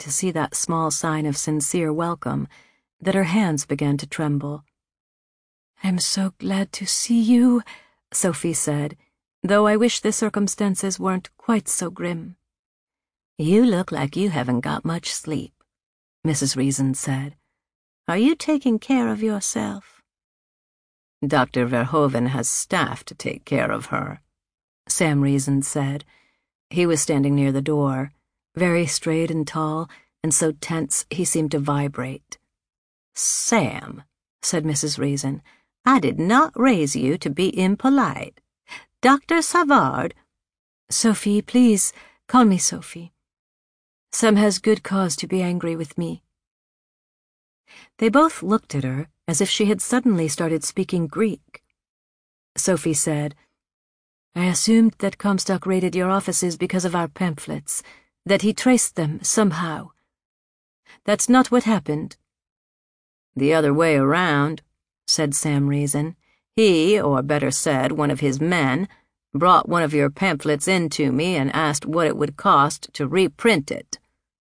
to see that small sign of sincere welcome that her hands began to tremble. "I'm so glad to see you," Sophie said, "though I wish the circumstances weren't quite so grim." "You look like you haven't got much sleep," Mrs. Reason said. "Are you taking care of yourself?" "Dr. Verhoeven has staff to take care of her," Sam Reason said. He was standing near the door, very straight and tall, and so tense he seemed to vibrate. "Sam," said Mrs. Reason, "I did not raise you to be impolite. Dr. Savard—" "Sophie, please, call me Sophie. Sam has good cause to be angry with me." They both looked at her as if she had suddenly started speaking Greek. Sophie said, "I assumed that Comstock raided your offices because of our pamphlets, that he traced them somehow. That's not what happened." "The other way around," said Sam Reason. "He, or better said, one of his men, brought one of your pamphlets in to me and asked what it would cost to reprint it."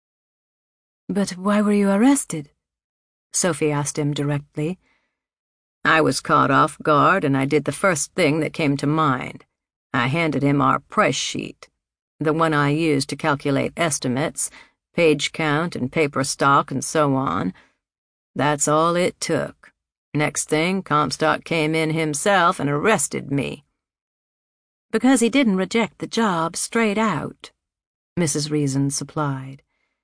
"But why were you arrested?" Sophie asked him directly. "I was caught off guard, and I did the first thing that came to mind. I handed him our price sheet, the one I used to calculate estimates, page count and paper stock and so on. That's all it took. Next thing, Comstock came in himself and arrested me." "Because he didn't reject the job straight out," Mrs. Reason supplied.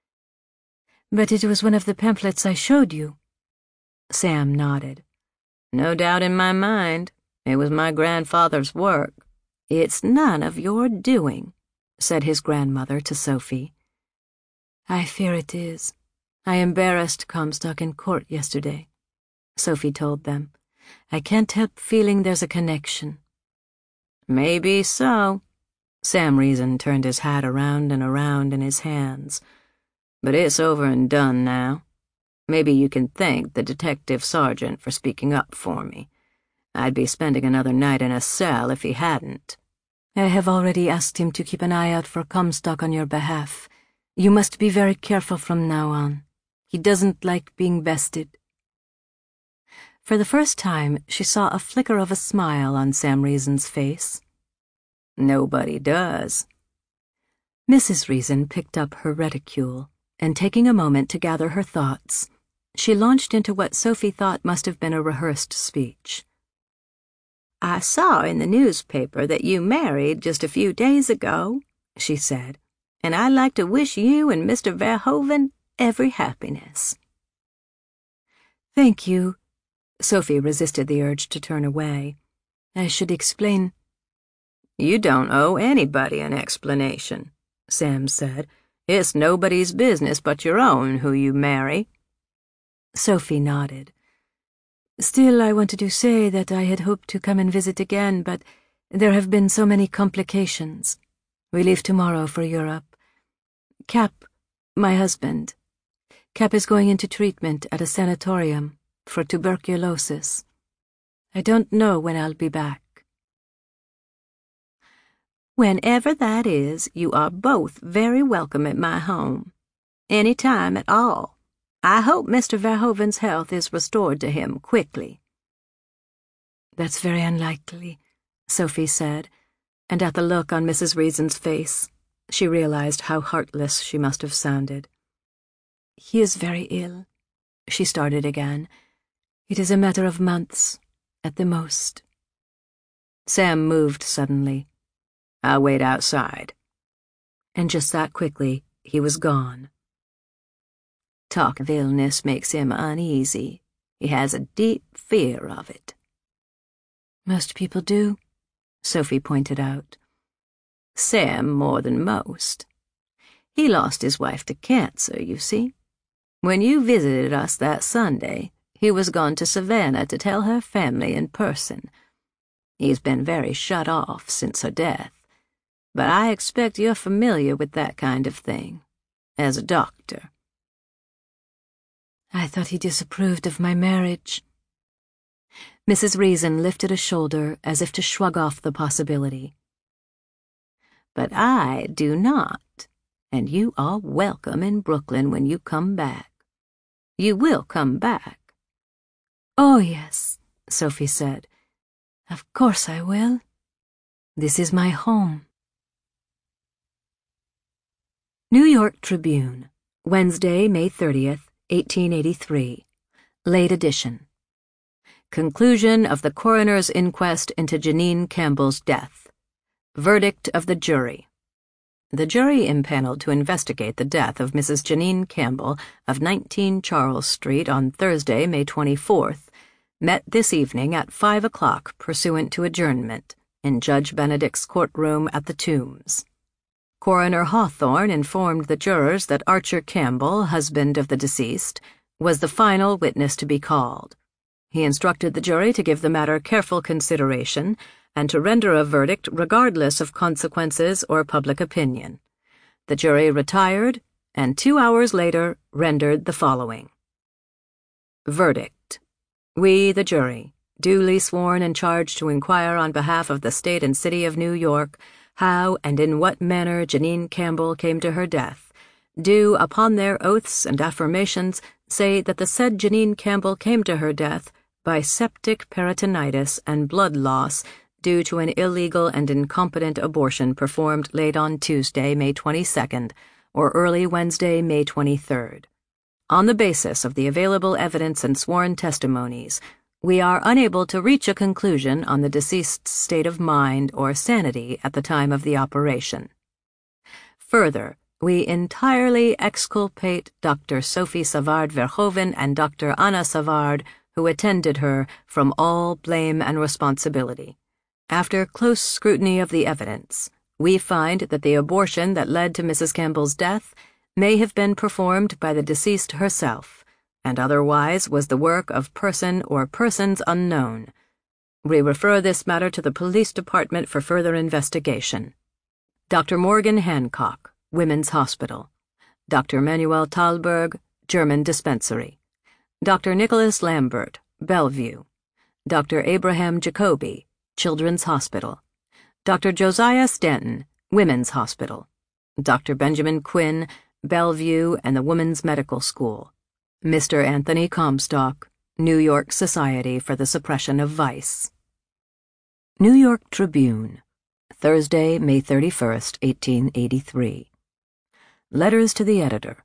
"But it was one of the pamphlets I showed you." Sam nodded. "No doubt in my mind. It was my grandfather's work." "It's none of your doing," said his grandmother to Sophie. "I fear it is. I embarrassed Comstock in court yesterday," Sophie told them. "I can't help feeling there's a connection." "Maybe so." Sam Reason turned his hat around and around in his hands. "But it's over and done now. Maybe you can thank the detective sergeant for speaking up for me. I'd be spending another night in a cell if he hadn't." "I have already asked him to keep an eye out for Comstock on your behalf. You must be very careful from now on. He doesn't like being bested." For the first time, she saw a flicker of a smile on Sam Reason's face. "Nobody does." Mrs. Reason picked up her reticule, and taking a moment to gather her thoughts, she launched into what Sophie thought must have been a rehearsed speech. "I saw in the newspaper that you married just a few days ago," she said, "and I'd like to wish you and Mr. Verhoeven every happiness." "Thank you." Sophie resisted the urge to turn away. "I should explain—" "You don't owe anybody an explanation," Sam said. "It's nobody's business but your own who you marry." Sophie nodded. "Still, I wanted to say that I had hoped to come and visit again, but there have been so many complications. We leave tomorrow for Europe. Cap, my husband, Cap is going into treatment at a sanatorium for tuberculosis. I don't know when I'll be back." "Whenever that is, you are both very welcome at my home. Any time at all. I hope Mr. Verhoeven's health is restored to him quickly." "That's very unlikely," Sophie said, and at the look on Mrs. Reason's face, she realized how heartless she must have sounded. "He is very ill," she started again. "It is a matter of months, at the most." Sam moved suddenly. "I'll wait outside." And just that quickly, he was gone. "Talk of illness makes him uneasy. He has a deep fear of it." "Most people do," Sophie pointed out. "Sam more than most. He lost his wife to cancer, you see. When you visited us that Sunday, he was gone to Savannah to tell her family in person. He's been very shut off since her death, but I expect you're familiar with that kind of thing, as a doctor." "I thought he disapproved of my marriage." Mrs. Reason lifted a shoulder as if to shrug off the possibility. "But I do not, and you are welcome in Brooklyn when you come back. You will come back." "Oh, yes," Sophie said. "Of course I will. This is my home." New York Tribune, Wednesday, May 30th, 1883. Late edition. Conclusion of the coroner's inquest into Janine Campbell's death. Verdict of the jury. The jury impaneled to investigate the death of Mrs. Janine Campbell of 19 Charles Street on Thursday, May 24th, met this evening at 5 o'clock pursuant to adjournment in Judge Benedict's courtroom at the Tombs. Coroner Hawthorne informed the jurors that Archer Campbell, husband of the deceased, was the final witness to be called. He instructed the jury to give the matter careful consideration and to render a verdict regardless of consequences or public opinion. The jury retired, and 2 hours later rendered the following. Verdict. We, the jury, duly sworn and charged to inquire on behalf of the State and City of New York how and in what manner Janine Campbell came to her death, do, upon their oaths and affirmations, say that the said Janine Campbell came to her death by septic peritonitis and blood loss due to an illegal and incompetent abortion performed late on Tuesday, May 22nd, or early Wednesday, May 23rd. On the basis of the available evidence and sworn testimonies, we are unable to reach a conclusion on the deceased's state of mind or sanity at the time of the operation. Further, we entirely exculpate Dr. Sophie Savard Verhoeven and Dr. Anna Savard, who attended her, from all blame and responsibility. After close scrutiny of the evidence, we find that the abortion that led to Mrs. Campbell's death may have been performed by the deceased herself, and otherwise was the work of person or persons unknown. We refer this matter to the police department for further investigation. Dr. Morgan Hancock, Women's Hospital. Dr. Manuel Thalberg, German Dispensary. Dr. Nicholas Lambert, Bellevue. Dr. Abraham Jacoby, Children's Hospital. Dr. Josiah Stanton, Women's Hospital. Dr. Benjamin Quinn, Bellevue and the Women's Medical School. Mr. Anthony Comstock, New York Society for the Suppression of Vice. New York Tribune, Thursday, May 31st, 1883. Letters to the Editor.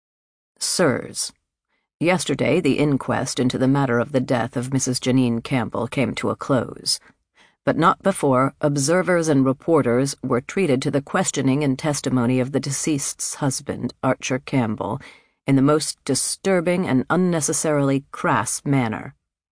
Sirs, yesterday the inquest into the matter of the death of Mrs. Janine Campbell came to a close, but not before observers and reporters were treated to the questioning and testimony of the deceased's husband, Archer Campbell, in the most disturbing and unnecessarily crass manner.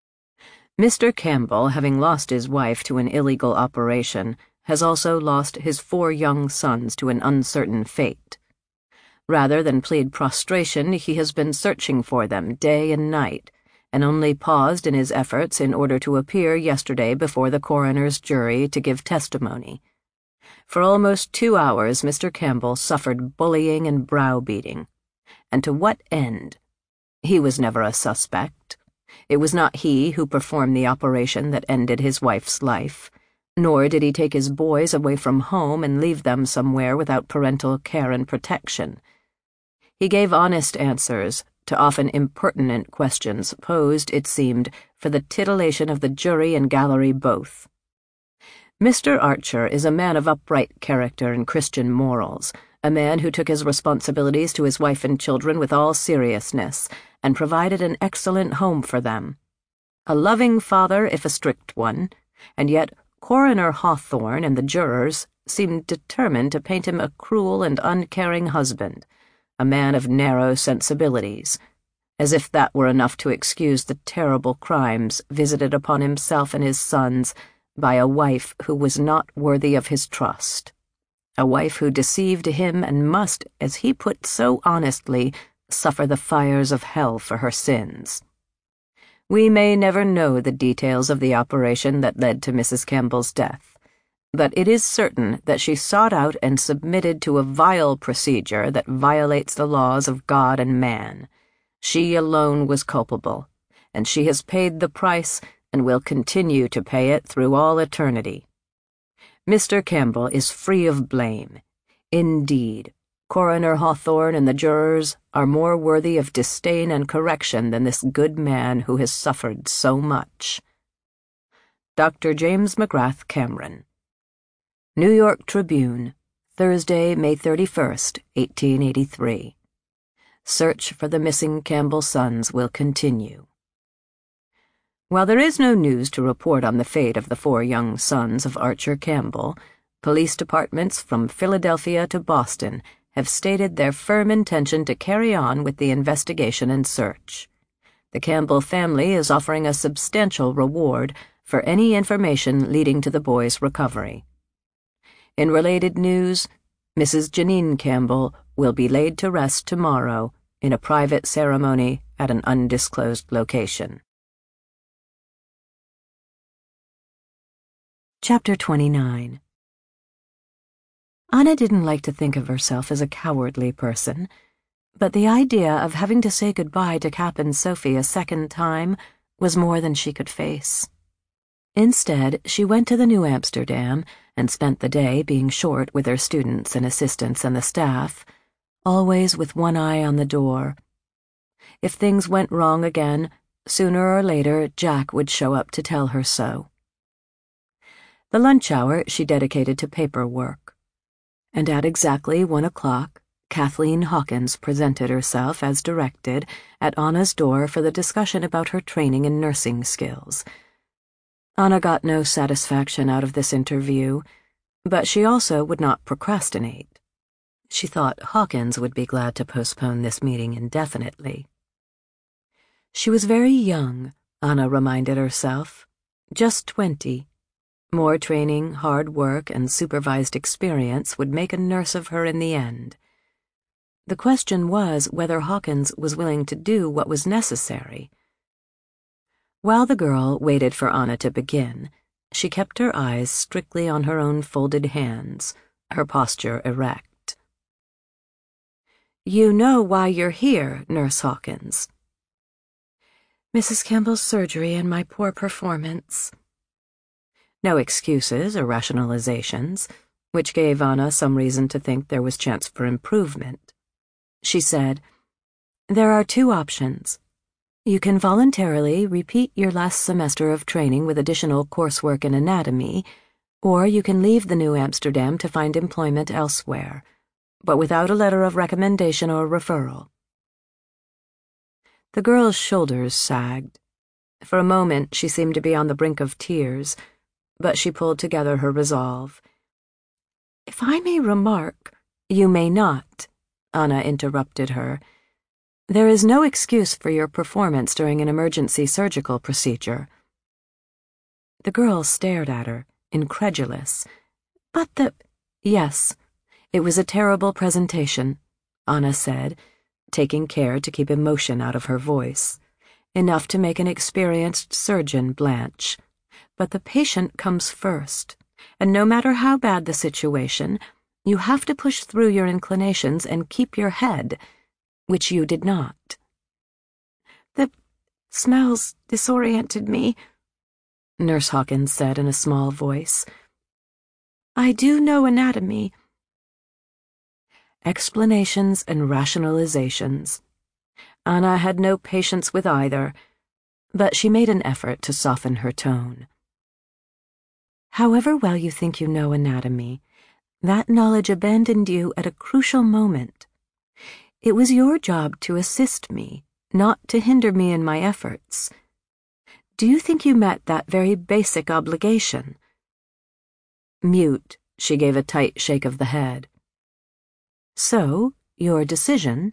Mr. Campbell, having lost his wife to an illegal operation, has also lost his 4 young sons to an uncertain fate. Rather than plead prostration, he has been searching for them day and night, and only paused in his efforts in order to appear yesterday before the coroner's jury to give testimony. For almost 2 hours Mr. Campbell suffered bullying and browbeating. And to what end? He was never a suspect. It was not he who performed the operation that ended his wife's life, nor did he take his boys away from home and leave them somewhere without parental care and protection. He gave honest answers to often impertinent questions posed, it seemed, for the titillation of the jury and gallery both. Mr. Archer is a man of upright character and Christian morals, a man who took his responsibilities to his wife and children with all seriousness, and provided an excellent home for them. A loving father, if a strict one, and yet Coroner Hawthorne and the jurors seemed determined to paint him a cruel and uncaring husband, a man of narrow sensibilities, as if that were enough to excuse the terrible crimes visited upon himself and his sons by a wife who was not worthy of his trust, a wife who deceived him and must, as he put so honestly, suffer the fires of hell for her sins. We may never know the details of the operation that led to Mrs. Campbell's death, but it is certain that she sought out and submitted to a vile procedure that violates the laws of God and man. She alone was culpable, and she has paid the price and will continue to pay it through all eternity. Mr. Campbell is free of blame. Indeed, Coroner Hawthorne and the jurors are more worthy of disdain and correction than this good man who has suffered so much. Dr. James McGrath Cameron. New York Tribune, Thursday, May 31st, 1883. Search for the missing Campbell sons will continue. While there is no news to report on the fate of the 4 young sons of Archer Campbell, police departments from Philadelphia to Boston have stated their firm intention to carry on with the investigation and search. The Campbell family is offering a substantial reward for any information leading to the boys' recovery. In related news, Mrs. Janine Campbell will be laid to rest tomorrow in a private ceremony at an undisclosed location. Chapter 29. Anna didn't like to think of herself as a cowardly person, but the idea of having to say goodbye to Cap and Sophie a second time was more than she could face. Instead, she went to the New Amsterdam and spent the day being short with her students and assistants and the staff, always with one eye on the door. If things went wrong again, sooner or later Jack would show up to tell her so. The lunch hour she dedicated to paperwork, and at exactly 1 o'clock, Kathleen Hawkins presented herself as directed at Anna's door for the discussion about her training and nursing skills. Anna got no satisfaction out of this interview, but she also would not procrastinate. She thought Hawkins would be glad to postpone this meeting indefinitely. She was very young, Anna reminded herself, just 20. More training, hard work, and supervised experience would make a nurse of her in the end. The question was whether Hawkins was willing to do what was necessary. While the girl waited for Anna to begin, she kept her eyes strictly on her own folded hands, her posture erect. "You know why you're here, Nurse Hawkins." "Mrs. Campbell's surgery and my poor performance." No excuses or rationalizations, which gave Anna some reason to think there was chance for improvement. She said, "There are 2 options. You can voluntarily repeat your last semester of training with additional coursework in anatomy, or you can leave the New Amsterdam to find employment elsewhere, but without a letter of recommendation or referral." The girl's shoulders sagged. For a moment she seemed to be on the brink of tears, but she pulled together her resolve. "If I may remark—" "You may not," Anna interrupted her. "There is no excuse for your performance during an emergency surgical procedure." The girl stared at her, incredulous. "But the—" "Yes, it was a terrible presentation," Anna said, taking care to keep emotion out of her voice, enough to make an experienced surgeon blanch. "But the patient comes first, and no matter how bad the situation, you have to push through your inclinations and keep your head, which you did not." "The smells disoriented me," Nurse Hawkins said in a small voice. "I do know anatomy." Explanations and rationalizations. Anna had no patience with either, but she made an effort to soften her tone. "However well you think you know anatomy, that knowledge abandoned you at a crucial moment. It was your job to assist me, not to hinder me in my efforts. Do you think you met that very basic obligation?" Mute, she gave a tight shake of the head. "So, your decision?"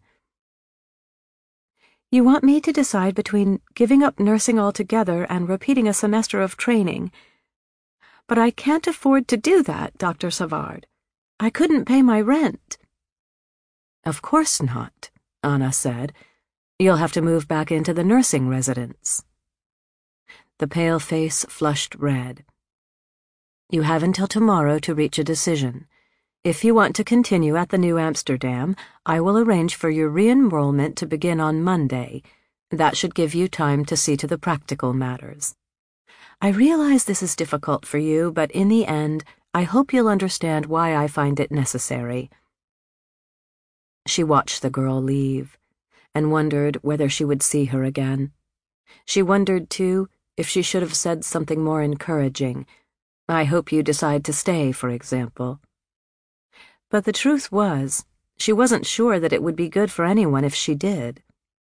"You want me to decide between giving up nursing altogether and repeating a semester of training. But I can't afford to do that, Dr. Savard. I couldn't pay my rent." "Of course not," Anna said. "You'll have to move back into the nursing residence." The pale face flushed red. "You have until tomorrow to reach a decision. If you want to continue at the New Amsterdam, I will arrange for your re-enrollment to begin on Monday. That should give you time to see to the practical matters. I realize this is difficult for you, but in the end, I hope you'll understand why I find it necessary." She watched the girl leave, and wondered whether she would see her again. She wondered, too, if she should have said something more encouraging. "I hope you decide to stay," for example. But the truth was, she wasn't sure that it would be good for anyone if she did.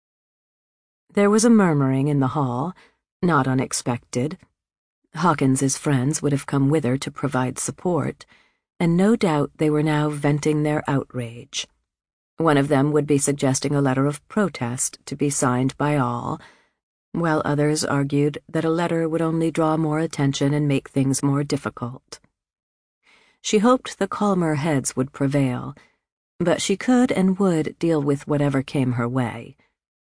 There was a murmuring in the hall, not unexpected. Hawkins's friends would have come with her to provide support, and no doubt they were now venting their outrage. One of them would be suggesting a letter of protest to be signed by all, while others argued that a letter would only draw more attention and make things more difficult. She hoped the calmer heads would prevail, but she could and would deal with whatever came her way.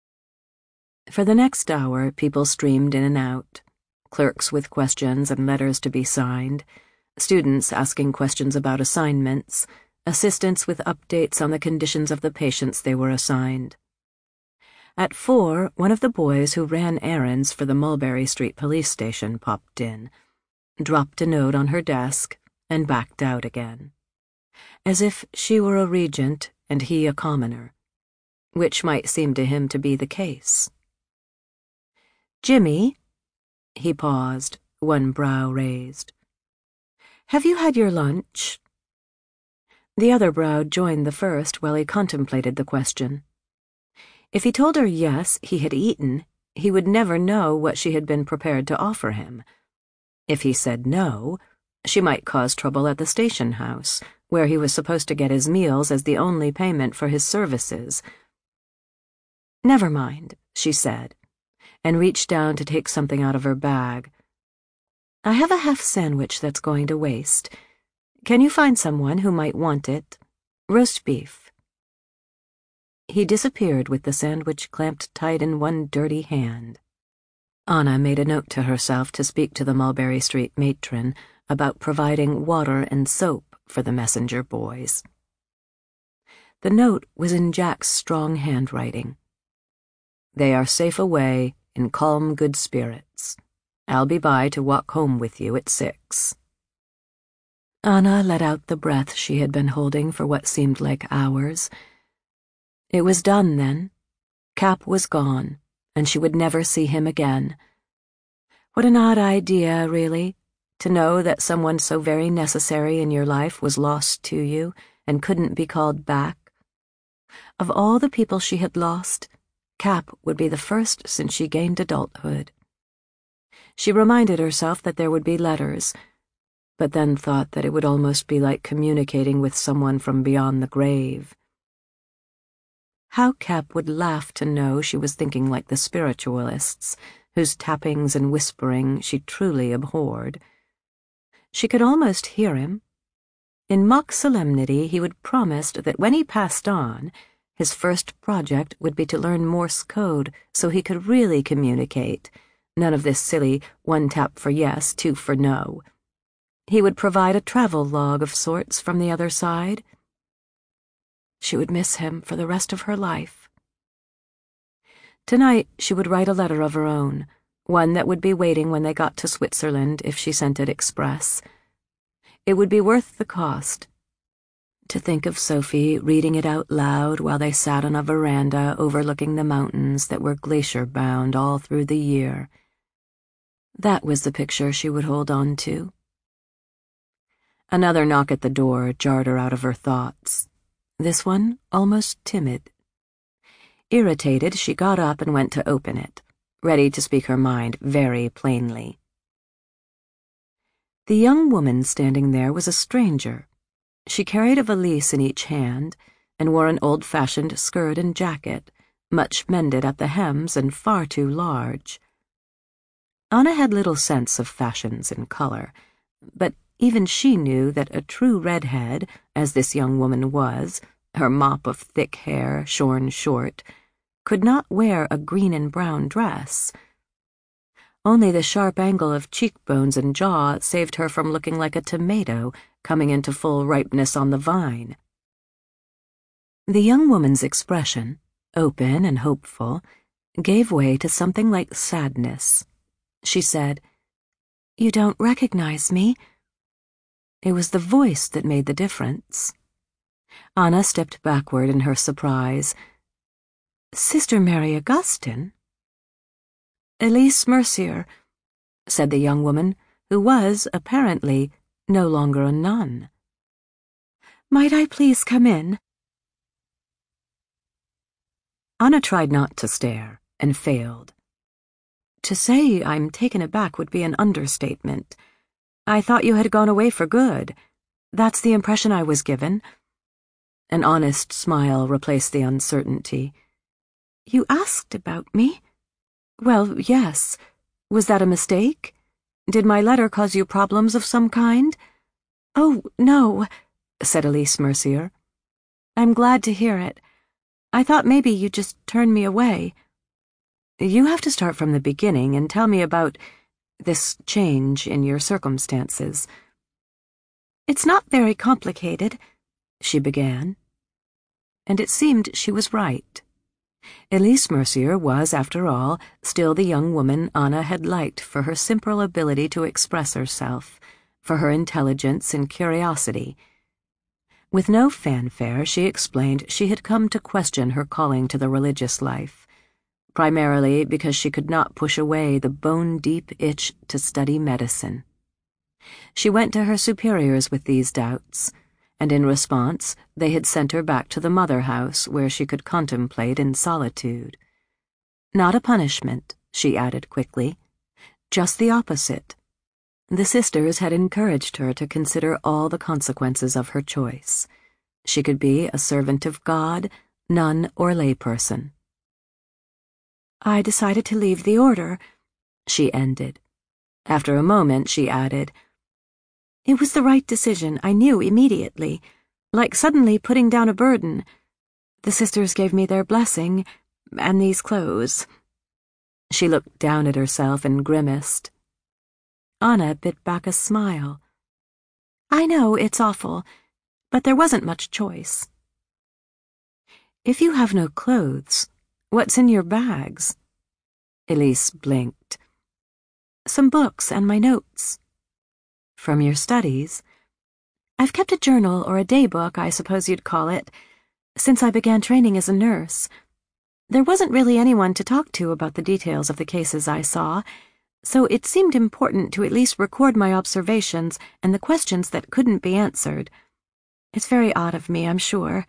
For the next hour, people streamed in and out, clerks with questions and letters to be signed, students asking questions about assignments, assistants with updates on the conditions of the patients they were assigned. At 4, one of the boys who ran errands for the Mulberry Street police station popped in, dropped a note on her desk, and backed out again, as if she were a regent and he a commoner, which might seem to him to be the case. "Jimmy," he paused, one brow raised. "Have you had your lunch?" The other brow joined the first while he contemplated the question. If he told her yes, he had eaten, he would never know what she had been prepared to offer him. If he said no, she might cause trouble at the station house, where he was supposed to get his meals as the only payment for his services. "Never mind," she said, and reached down to take something out of her bag. "I have a half sandwich that's going to waste. Can you find someone who might want it? Roast beef." He disappeared with the sandwich clamped tight in one dirty hand. Anna made a note to herself to speak to the Mulberry Street matron about providing water and soap for the messenger boys. The note was in Jack's strong handwriting. "They are safe away, in calm good spirits. I'll be by to walk home with you at 6. Anna let out the breath she had been holding for what seemed like hours. It was done then. Cap was gone, and she would never see him again. What an odd idea, really, to know that someone so very necessary in your life was lost to you and couldn't be called back. Of all the people she had lost, Cap would be the first since she gained adulthood. She reminded herself that there would be letters, but then thought that it would almost be like communicating with someone from beyond the grave. How Cap would laugh to know she was thinking like the spiritualists, whose tappings and whispering she truly abhorred. She could almost hear him. In mock solemnity, he would promised that when he passed on, his first project would be to learn Morse code so he could really communicate. None of this silly 1 tap for yes, 2 for no. He would provide a travel log of sorts from the other side. She would miss him for the rest of her life. Tonight she would write a letter of her own, one that would be waiting when they got to Switzerland if she sent it express. It would be worth the cost. To think of Sophie reading it out loud while they sat on a veranda overlooking the mountains that were glacier-bound all through the year. That was the picture she would hold on to. Another knock at the door jarred her out of her thoughts. This one almost timid. Irritated, she got up and went to open it, ready to speak her mind very plainly. The young woman standing there was a stranger. She carried a valise in each hand and wore an old-fashioned skirt and jacket, much mended at the hems and far too large. Anna had little sense of fashions and color, but even she knew that a true redhead, as this young woman was, her mop of thick hair shorn short, could not wear a green and brown dress. Only the sharp angle of cheekbones and jaw saved her from looking like a tomato coming into full ripeness on the vine. The young woman's expression, open and hopeful, gave way to something like sadness. She said, "You don't recognize me?" It was the voice that made the difference. Anna stepped backward in her surprise. Sister Mary Augustine? Elise Mercier, said the young woman, who was, apparently, no longer a nun. Might I please come in? Anna tried not to stare, and failed. To say I'm taken aback would be an understatement. I thought you had gone away for good. That's the impression I was given. An honest smile replaced the uncertainty. You asked about me? Well, yes. Was that a mistake? Did my letter cause you problems of some kind? Oh, no, said Elise Mercier. I'm glad to hear it. I thought maybe you'd just turn me away. You have to start from the beginning and tell me about this change in your circumstances. It's not very complicated, she began. And it seemed she was right. Elise Mercier was, after all, still the young woman Anna had liked for her simple ability to express herself, for her intelligence and curiosity. With no fanfare, she explained she had come to question her calling to the religious life, primarily because she could not push away the bone-deep itch to study medicine. She went to her superiors with these doubts, and in response they had sent her back to the mother house where she could contemplate in solitude. Not a punishment, she added quickly, just the opposite. The sisters had encouraged her to consider all the consequences of her choice. She could be a servant of God, nun, or layperson. I decided to leave the order, she ended. After a moment, she added, It was the right decision, I knew immediately, like suddenly putting down a burden. The sisters gave me their blessing, and these clothes. She looked down at herself and grimaced. Anna bit back a smile. I know it's awful, but there wasn't much choice. If you have no clothes, what's in your bags? Elise blinked. Some books and my notes. From your studies? I've kept a journal or a daybook, I suppose you'd call it, since I began training as a nurse. There wasn't really anyone to talk to about the details of the cases I saw, so it seemed important to at least record my observations and the questions that couldn't be answered. It's very odd of me, I'm sure.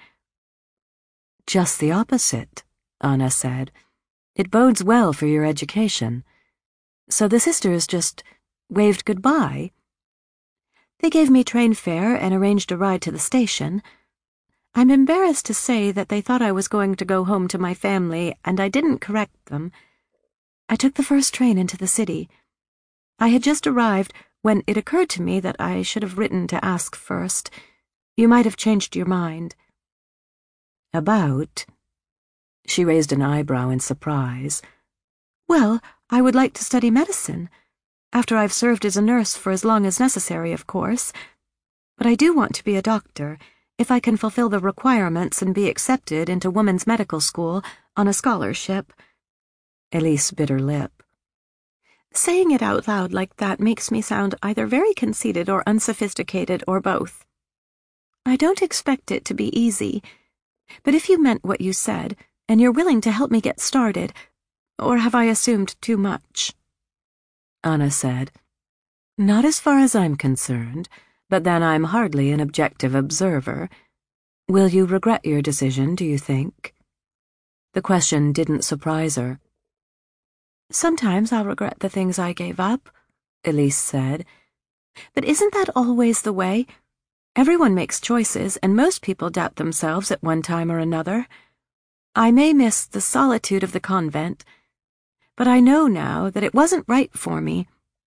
Just the opposite, Anna said. It bodes well for your education. So the sisters just waved goodbye? They gave me train fare and arranged a ride to the station. I'm embarrassed to say that they thought I was going to go home to my family, and I didn't correct them. I took the first train into the city. I had just arrived when it occurred to me that I should have written to ask first. You might have changed your mind. About? She raised an eyebrow in surprise. Well, I would like to study medicine. After I've served as a nurse for as long as necessary, of course. But I do want to be a doctor, if I can fulfill the requirements and be accepted into women's medical school on a scholarship. Elise bit her lip. Saying it out loud like that makes me sound either very conceited or unsophisticated or both. I don't expect it to be easy, but if you meant what you said, and you're willing to help me get started, or have I assumed too much? Anna said, Not as far as I'm concerned, but then I'm hardly an objective observer. Will you regret your decision, do you think? The question didn't surprise her. Sometimes I'll regret the things I gave up, Elise said. But isn't that always the way? Everyone makes choices, and most people doubt themselves at one time or another. I may miss the solitude of the convent, but I know now that it wasn't right for me.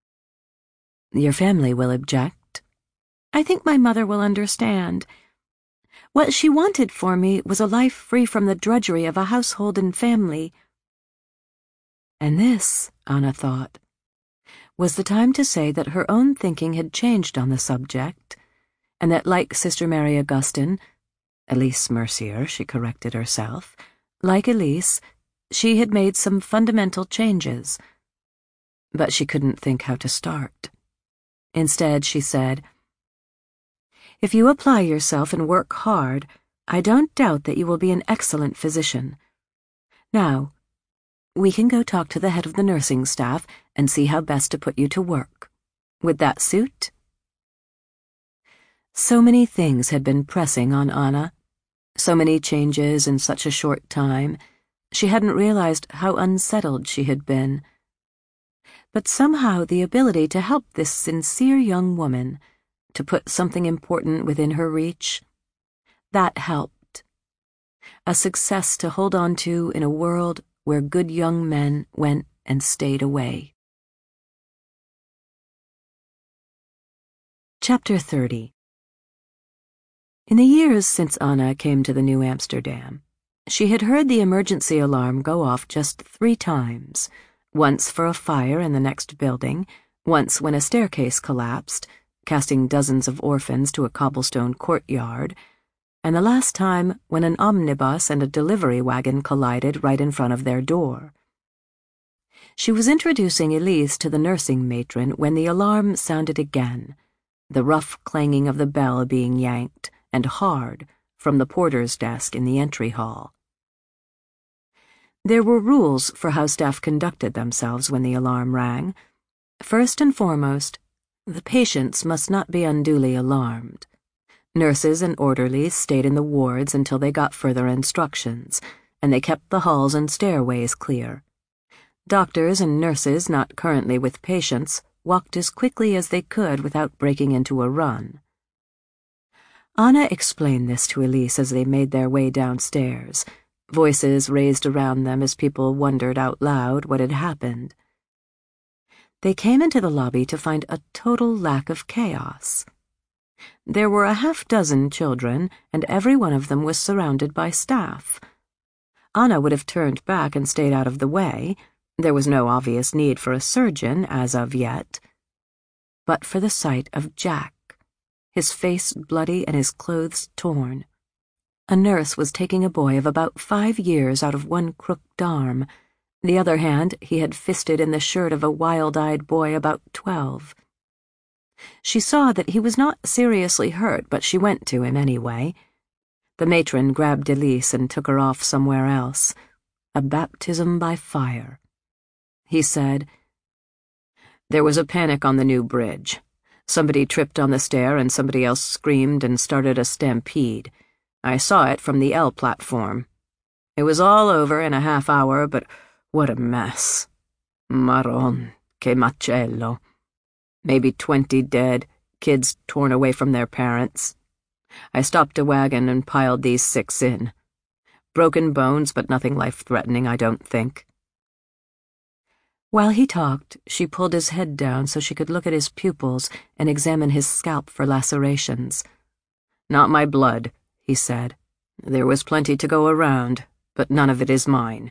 Your family will object. I think my mother will understand. What she wanted for me was a life free from the drudgery of a household and family. And this, Anna thought, was the time to say that her own thinking had changed on the subject, and that, like Sister Mary Augustine, Elise Mercier, she corrected herself, like Elise, she had made some fundamental changes. But she couldn't think how to start. Instead, she said, If you apply yourself and work hard, I don't doubt that you will be an excellent physician. Now, we can go talk to the head of the nursing staff and see how best to put you to work. Would that suit?" So many things had been pressing on Anna, so many changes in such a short time. She hadn't realized how unsettled she had been. But somehow the ability to help this sincere young woman, to put something important within her reach, that helped. A success to hold on to in a world where good young men went and stayed away. Chapter 30. In the years since Anna came to the New Amsterdam, she had heard the emergency alarm go off just 3 times, once for a fire in the next building, once when a staircase collapsed, casting dozens of orphans to a cobblestone courtyard, and the last time when an omnibus and a delivery wagon collided right in front of their door. She was introducing Elise to the nursing matron when the alarm sounded again, the rough clanging of the bell being yanked, and hard, from the porter's desk in the entry hall. There were rules for how staff conducted themselves when the alarm rang. First and foremost, the patients must not be unduly alarmed. Nurses and orderlies stayed in the wards until they got further instructions, and they kept the halls and stairways clear. Doctors and nurses not currently with patients walked as quickly as they could without breaking into a run. Anna explained this to Elise as they made their way downstairs, voices raised around them as people wondered out loud what had happened. They came into the lobby to find a total lack of chaos. There were a half-dozen children, and every one of them was surrounded by staff. Anna would have turned back and stayed out of the way. There was no obvious need for a surgeon as of yet. But for the sight of Jack, his face bloody and his clothes torn. A nurse was taking a boy of about 5 years out of one crooked arm. The other hand he had fisted in the shirt of a wild-eyed boy about 12. She saw that he was not seriously hurt, but she went to him anyway. The matron grabbed Elise and took her off somewhere else. A baptism by fire. He said, "There was a panic on the new bridge. Somebody tripped on the stair and somebody else screamed and started a stampede. I saw it from the L platform. It was all over in a half hour, but what a mess. Marron, che macello. Maybe 20 dead, kids torn away from their parents. I stopped a wagon and piled these 6 in. Broken bones, but nothing life-threatening, I don't think." While he talked, she pulled his head down so she could look at his pupils and examine his scalp for lacerations. "Not my blood," he said. "There was plenty to go around, but none of it is mine."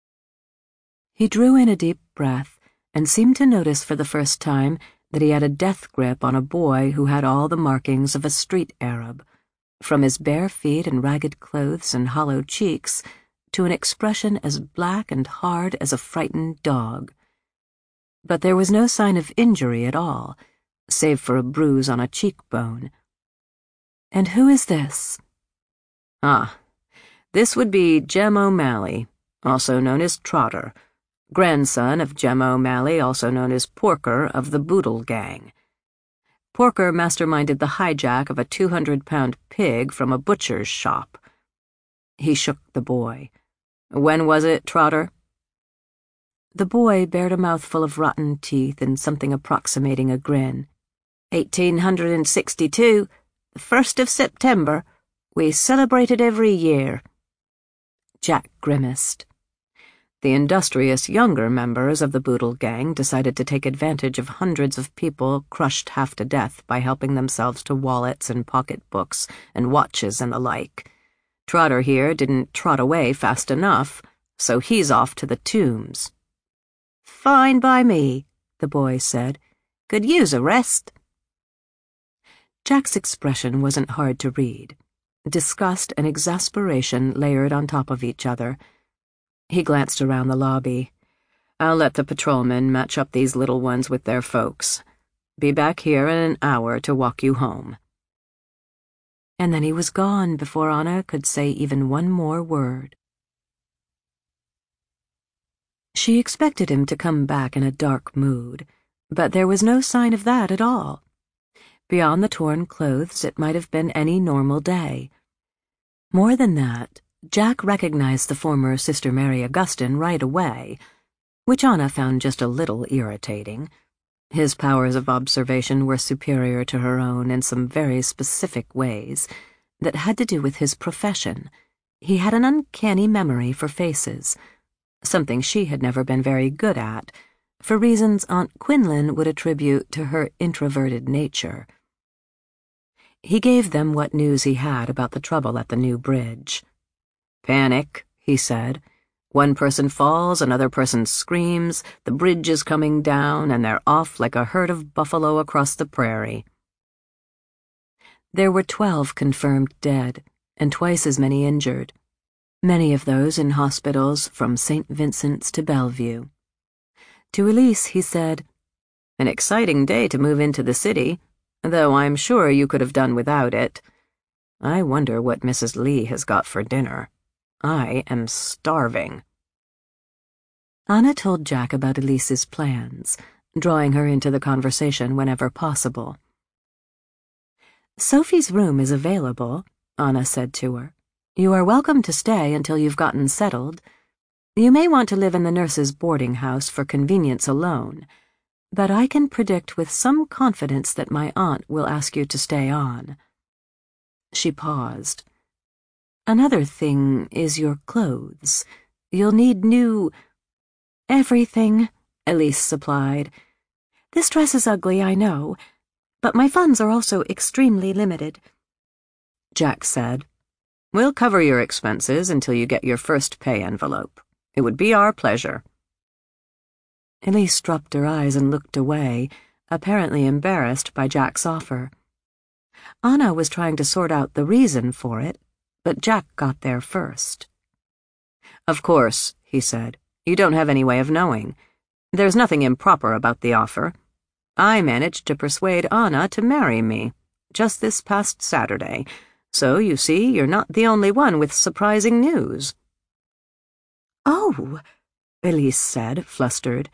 He drew in a deep breath and seemed to notice for the first time that he had a death grip on a boy who had all the markings of a street Arab, from his bare feet and ragged clothes and hollow cheeks to an expression as black and hard as a frightened dog. But there was no sign of injury at all, save for a bruise on a cheekbone. "And who is this?" "Ah, this would be Jem O'Malley, also known as Trotter, grandson of Jem O'Malley, also known as Porker of the Boodle Gang. Porker masterminded the hijack of a 200-pound pig from a butcher's shop." He shook the boy. "When was it, Trotter?" The boy bared a mouthful of rotten teeth and something approximating a grin. 1862, the 1st of September. We celebrate it every year." Jack grimaced. The industrious younger members of the Boodle Gang decided to take advantage of hundreds of people crushed half to death by helping themselves to wallets and pocketbooks and watches and the like. Trotter here didn't trot away fast enough, so he's off to the tombs. "Fine by me," the boy said. "Could use a rest." Jack's expression wasn't hard to read. Disgust and exasperation layered on top of each other. He glanced around the lobby. "I'll let the patrolmen match up these little ones with their folks. Be back here in an hour to walk you home." and then he was gone before Anna could say even one more word. She expected him to come back in a dark mood, but there was no sign of that at all. Beyond the torn clothes, it might have been any normal day. More than that, Jack recognized the former Sister Mary Augustine right away, which Anna found just a little irritating. His powers of observation were superior to her own in some very specific ways that had to do with his profession. He had an uncanny memory for faces, something she had never been very good at, for reasons Aunt Quinlan would attribute to her introverted nature. He gave them what news he had about the trouble at the new bridge. "Panic," he said. "One person falls, another person screams, the bridge is coming down, and they're off like a herd of buffalo across the prairie." There were 12 confirmed dead, and twice as many injured, many of those in hospitals from St. Vincent's to Bellevue. To Elise he said, "An exciting day to move into the city, though I'm sure you could have done without it. I wonder what Mrs. Lee has got for dinner. I am starving." Anna told Jack about Elise's plans, drawing her into the conversation whenever possible. "Sophie's room is available," Anna said to her. "You are welcome to stay until you've gotten settled. You may want to live in the nurse's boarding house for convenience alone, but I can predict with some confidence that my aunt will ask you to stay on." She paused. "Another thing is your clothes. You'll need new—" "Everything," Elise supplied. "This dress is ugly, I know, but my funds are also extremely limited." Jack said, "We'll cover your expenses until you get your first pay envelope. It would be our pleasure." Elise dropped her eyes and looked away, apparently embarrassed by Jack's offer. Anna was trying to sort out the reason for it, but Jack got there first. "Of course," he said, "you don't have any way of knowing. There's nothing improper about the offer. I managed to persuade Anna to marry me, just this past Saturday, so you see you're not the only one with surprising news." "Oh," Elise said, flustered.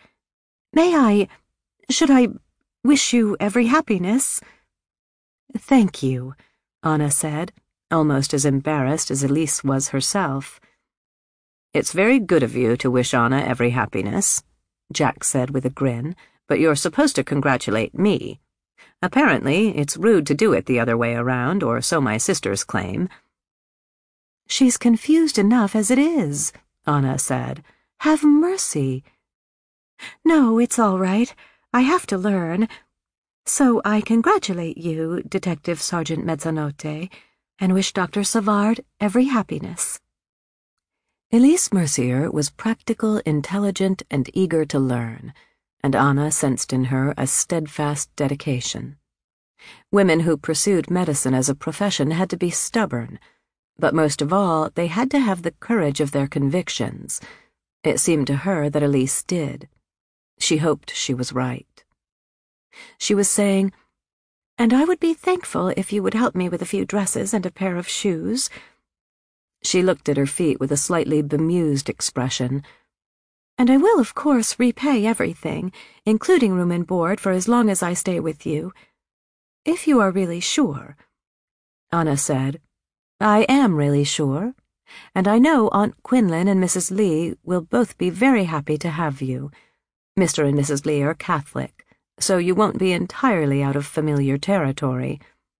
Should I wish you every happiness?" "Thank you," Anna said, almost as embarrassed as Elise was herself. "It's very good of you to wish Anna every happiness," Jack said with a grin, "but you're supposed to congratulate me. Apparently, it's rude to do it the other way around, or so my sisters claim." "She's confused enough as it is," Anna said. "Have mercy." "No, it's all right. I have to learn. So I congratulate you, Detective Sergeant Mezzanotte, and wish Dr. Savard every happiness." Elise Mercier was practical, intelligent, and eager to learn, and Anna sensed in her a steadfast dedication. Women who pursued medicine as a profession had to be stubborn, but most of all, they had to have the courage of their convictions. It seemed to her that Elise did. She hoped she was right. She was saying, "And I would be thankful if you would help me with a few dresses and a pair of shoes." She looked at her feet with a slightly bemused expression. "And I will, of course, repay everything, including room and board, for as long as I stay with you. If you are really sure." Anna said, "I am really sure, and I know Aunt Quinlan and Mrs. Lee will both be very happy to have you. Mr. and Mrs. Lee are Catholic, so you won't be entirely out of familiar territory."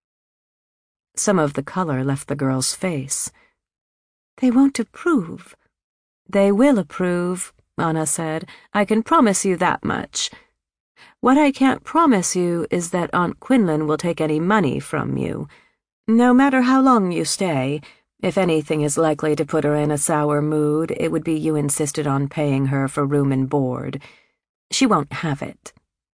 Some of the color left the girl's face. "They won't approve." "They will approve," Anna said. "I can promise you that much. What I can't promise you is that Aunt Quinlan will take any money from you. No matter how long you stay, if anything is likely to put her in a sour mood, it would be you insisted on paying her for room and board. She won't have it."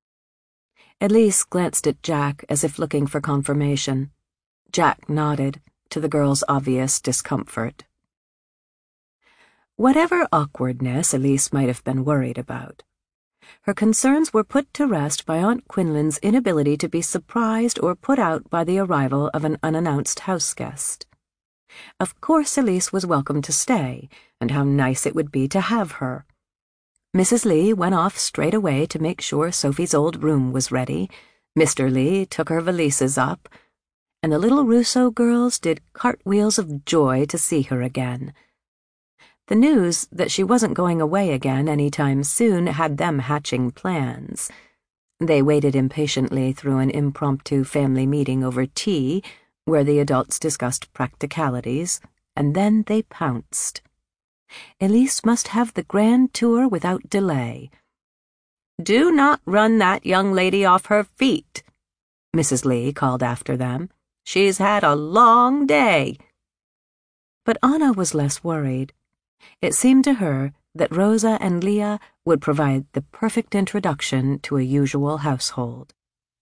Elise glanced at Jack as if looking for confirmation. Jack nodded, to the girl's obvious discomfort. Whatever awkwardness Elise might have been worried about, Her concerns were put to rest by Aunt Quinlan's inability to be surprised or put out by the arrival of an unannounced house-guest. Of course Elise was welcome to stay, and how nice it would be to have her. Mrs. Lee went off straight away to make sure Sophie's old room was ready. Mr. Lee took her valises up, and the little Rousseau girls did cartwheels of joy to see her again. The news that she wasn't going away again any time soon had them hatching plans. They waited impatiently through an impromptu family meeting over tea, where the adults discussed practicalities, and then they pounced. Elise must have the grand tour without delay. "Do not run that young lady off her feet," Mrs. Lee called after them. "She's had a long day." But Anna was less worried. It seemed to her that Rosa and Leah would provide the perfect introduction to a usual household.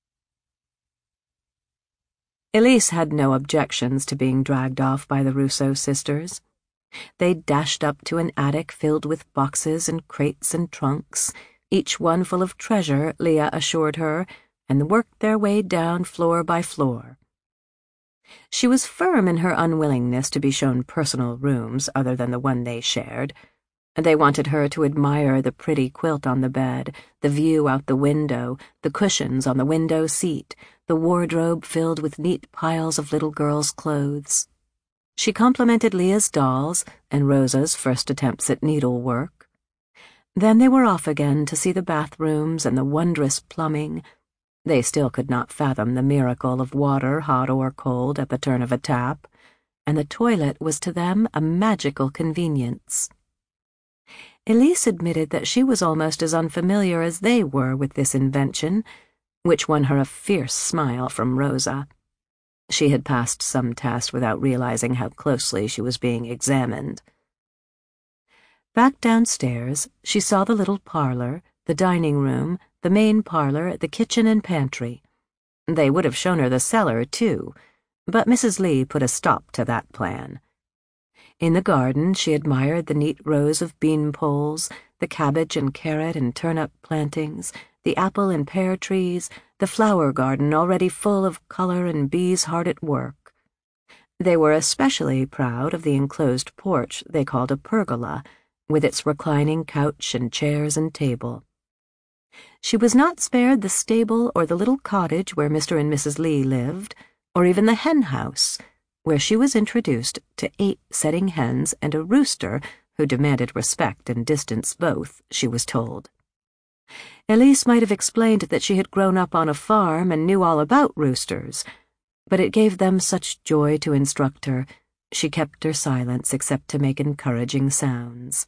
Elise had no objections to being dragged off by the Rousseau sisters. They dashed up to an attic filled with boxes and crates and trunks, each one full of treasure, Leah assured her, and worked their way down floor by floor. She was firm in her unwillingness to be shown personal rooms other than the one they shared. They wanted her to admire the pretty quilt on the bed, the view out the window, the cushions on the window seat, the wardrobe filled with neat piles of little girls' clothes. She complimented Leah's dolls and Rosa's first attempts at needlework. Then they were off again to see the bathrooms and the wondrous plumbing. They still could not fathom the miracle of water, hot or cold, at the turn of a tap, and the toilet was to them a magical convenience. Elise admitted that she was almost as unfamiliar as they were with this invention, which won her a fierce smile from Rosa. She had passed some test without realizing how closely she was being examined. Back downstairs, she saw the little parlor, the dining room, the main parlor, the kitchen and pantry. They would have shown her the cellar, too, but Mrs. Lee put a stop to that plan. In the garden, she admired the neat rows of bean poles, the cabbage and carrot and turnip plantings, the apple and pear trees, the flower garden already full of color and bees hard at work. They were especially proud of the enclosed porch they called a pergola, with its reclining couch and chairs and table. She was not spared the stable or the little cottage where Mr. and Mrs. Lee lived, or even the hen house, where she was introduced to 8 setting hens and a rooster who demanded respect and distance both, she was told. Elise might have explained that she had grown up on a farm and knew all about roosters, but it gave them such joy to instruct her, she kept her silence except to make encouraging sounds.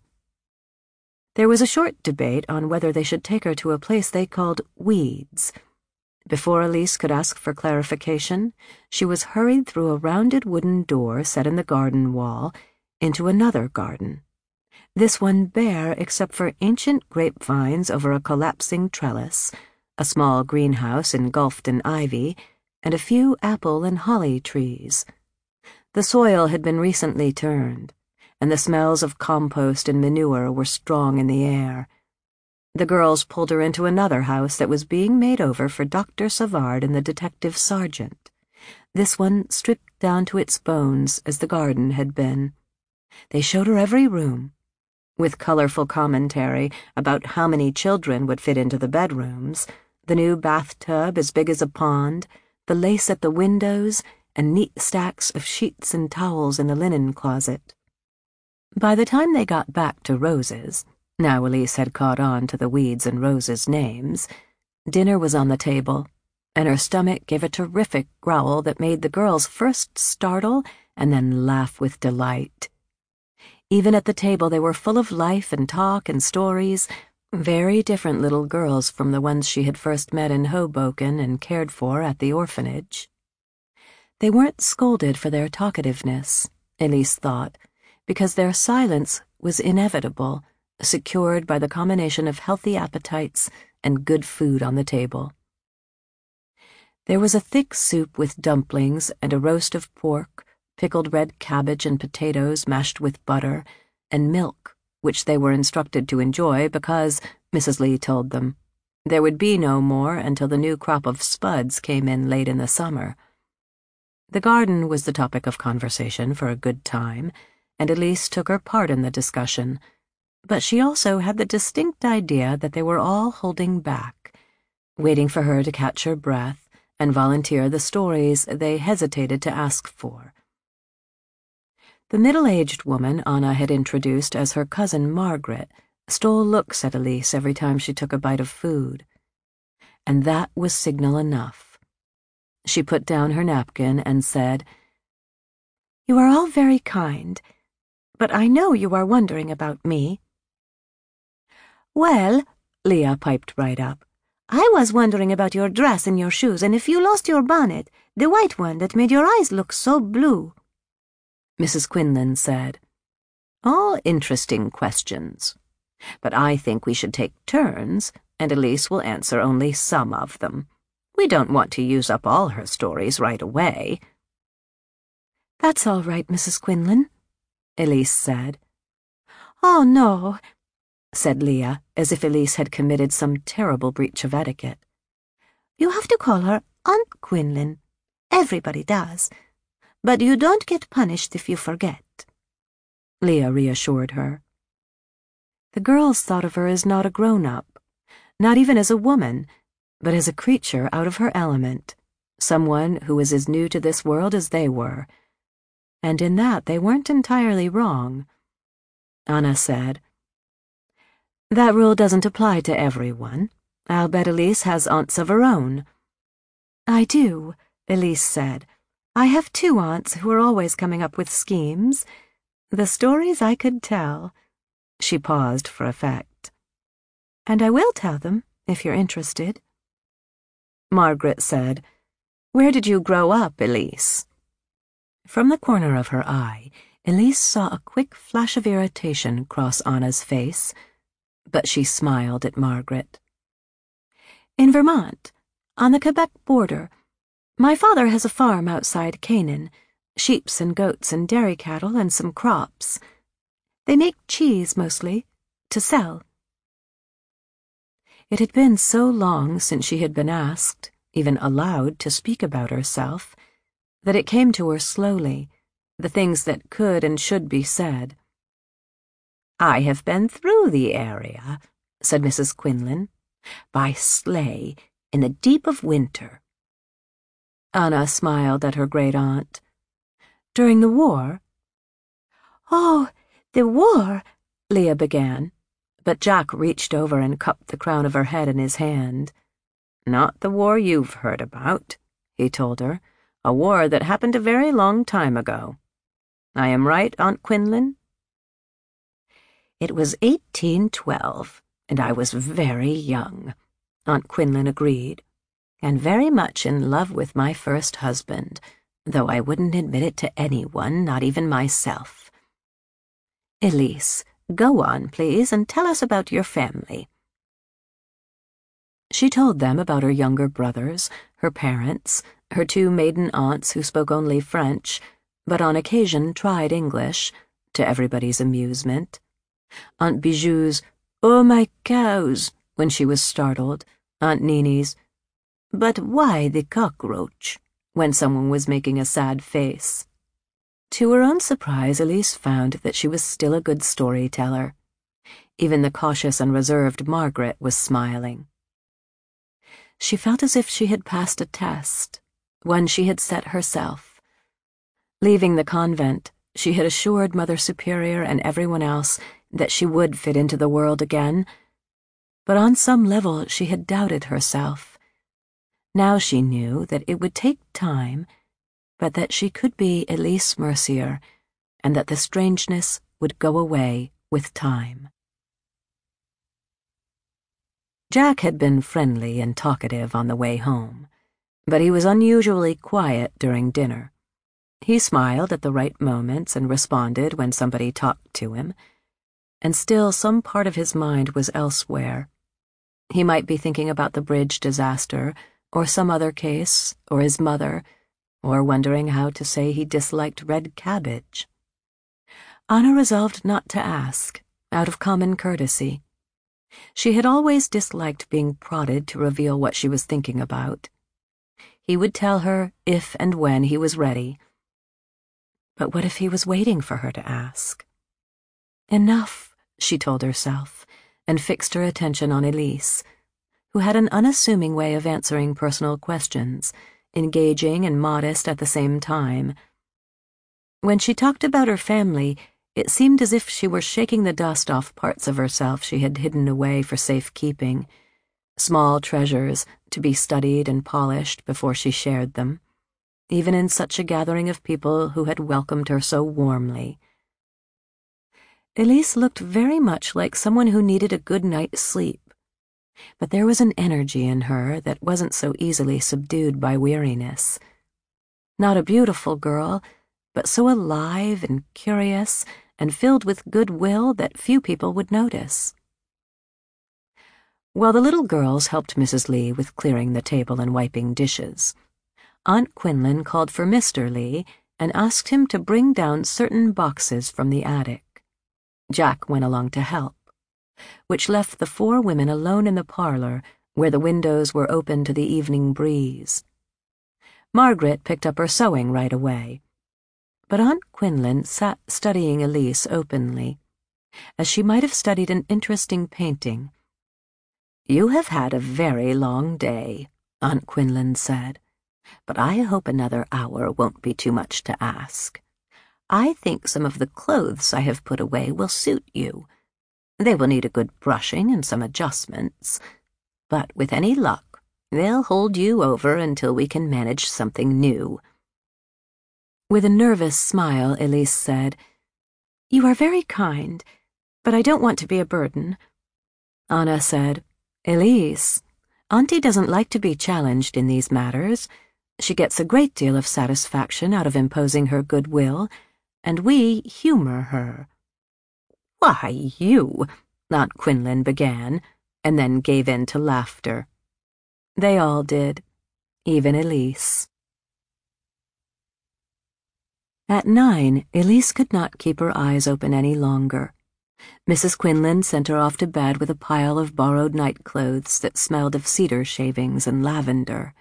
There was a short debate on whether they should take her to a place they called Weeds. Before Elise could ask for clarification, she was hurried through a rounded wooden door set in the garden wall into another garden, this one bare except for ancient grapevines over a collapsing trellis, a small greenhouse engulfed in ivy, and a few apple and holly trees. The soil had been recently turned, and the smells of compost and manure were strong in the air. The girls pulled her into another house that was being made over for Dr. Savard and the detective sergeant, this one stripped down to its bones as the garden had been. They showed her every room, with colorful commentary about how many children would fit into the bedrooms, the new bathtub as big as a pond, the lace at the windows, and neat stacks of sheets and towels in the linen closet. By the time they got back to Rose's, now Elise had caught on to the Weeds and Rose's names, dinner was on the table, and her stomach gave a terrific growl that made the girls first startle and then laugh with delight. Even at the table they were full of life and talk and stories, very different little girls from the ones she had first met in Hoboken and cared for at the orphanage. They weren't scolded for their talkativeness, Elise thought, because their silence was inevitable, secured by the combination of healthy appetites and good food on the table. There was a thick soup with dumplings and a roast of pork, pickled red cabbage and potatoes mashed with butter, and milk, which they were instructed to enjoy because, Mrs. Lee told them. There would be no more until the new crop of spuds came in late in the summer. The garden was the topic of conversation for a good time, and Elise took her part in the discussion, but she also had the distinct idea that they were all holding back, waiting for her to catch her breath and volunteer the stories they hesitated to ask for. The middle-aged woman Anna had introduced as her cousin Margaret stole looks at Elise every time she took a bite of food, and that was signal enough. She put down her napkin and said, "You are all very kind, but I know you are wondering about me." "Well," Leah piped right up, "I was wondering about your dress and your shoes, and if you lost your bonnet, the white one that made your eyes look so blue." Mrs. Quinlan said, "All interesting questions, but I think we should take turns, and Elise will answer only some of them. We don't want to use up all her stories right away." "That's all right, Mrs. Quinlan," Elise said. "Oh, no," said Leah, as if Elise had committed some terrible breach of etiquette. "You have to call her Aunt Quinlan. Everybody does. But you don't get punished if you forget," Leah reassured her. The girls thought of her as not a grown-up, not even as a woman, but as a creature out of her element, someone who was as new to this world as they were. And in that they weren't entirely wrong. Anna said, "That rule doesn't apply to everyone. I'll bet Elise has aunts of her own." "I do," Elise said. "I have 2 aunts who are always coming up with schemes. The stories I could tell." She paused for effect. "And I will tell them, if you're interested." Margaret said, "Where did you grow up, Elise?" From the corner of her eye, Elise saw a quick flash of irritation cross Anna's face, but she smiled at Margaret. "In Vermont, on the Quebec border. My father has a farm outside Canaan, sheeps and goats and dairy cattle and some crops. They make cheese, mostly, to sell." It had been so long since she had been asked, even allowed, to speak about herself, that it came to her slowly, the things that could and should be said. "I have been through the area," said Mrs. Quinlan, "by sleigh, in the deep of winter." Anna smiled at her great-aunt. "During the war?" "Oh, the war," Leah began, but Jack reached over and cupped the crown of her head in his hand. "Not the war you've heard about," he told her, "a war that happened a very long time ago. I am right, Aunt Quinlan?" "It was 1812, and I was very young," Aunt Quinlan agreed, "and very much in love with my first husband, though I wouldn't admit it to anyone, not even myself. Elise, go on, please, and tell us about your family." She told them about her younger brothers, her parents, her 2 maiden aunts who spoke only French, but on occasion tried English, to everybody's amusement. Aunt Bijou's, "Oh, my cows," when she was startled, Aunt Nini's, "But why the cockroach?" when someone was making a sad face. To her own surprise, Elise found that she was still a good storyteller. Even the cautious and reserved Margaret was smiling. She felt as if she had passed a test, one she had set herself. Leaving the convent, she had assured Mother Superior and everyone else that she would fit into the world again, but on some level she had doubted herself. Now she knew that it would take time, but that she could be Elise Mercier, and that the strangeness would go away with time. Jack had been friendly and talkative on the way home, but he was unusually quiet during dinner. He smiled at the right moments and responded when somebody talked to him, and still some part of his mind was elsewhere. He might be thinking about the bridge disaster, or some other case, or his mother, or wondering how to say he disliked red cabbage. Anna resolved not to ask, out of common courtesy. She had always disliked being prodded to reveal what she was thinking about. He would tell her if and when he was ready. But what if he was waiting for her to ask? Enough, she told herself, and fixed her attention on Elise, who had an unassuming way of answering personal questions, engaging and modest at the same time. When she talked about her family, it seemed as if she were shaking the dust off parts of herself she had hidden away for safekeeping, small treasures to be studied and polished before she shared them, even in such a gathering of people who had welcomed her so warmly. Elise looked very much like someone who needed a good night's sleep, but there was an energy in her that wasn't so easily subdued by weariness. Not a beautiful girl, but so alive and curious and filled with goodwill that few people would notice. While the little girls helped Mrs. Lee with clearing the table and wiping dishes, Aunt Quinlan called for Mr. Lee and asked him to bring down certain boxes from the attic. Jack went along to help, which left the four women alone in the parlor where the windows were open to the evening breeze. Margaret picked up her sewing right away, but Aunt Quinlan sat studying Elise openly, as she might have studied an interesting painting. "You have had a very long day," Aunt Quinlan said, "but I hope another hour won't be too much to ask. I think some of the clothes I have put away will suit you. They will need a good brushing and some adjustments, but with any luck, they'll hold you over until we can manage something new." With a nervous smile, Elise said, "You are very kind, but I don't want to be a burden." Anna said, "Elise, Auntie doesn't like to be challenged in these matters. She gets a great deal of satisfaction out of imposing her goodwill, and we humor her." "Why, you," Aunt Quinlan began, and then gave in to laughter. They all did, even Elise. At 9, Elise could not keep her eyes open any longer. Mrs. Quinlan sent her off to bed with a pile of borrowed nightclothes that smelled of cedar shavings and lavender.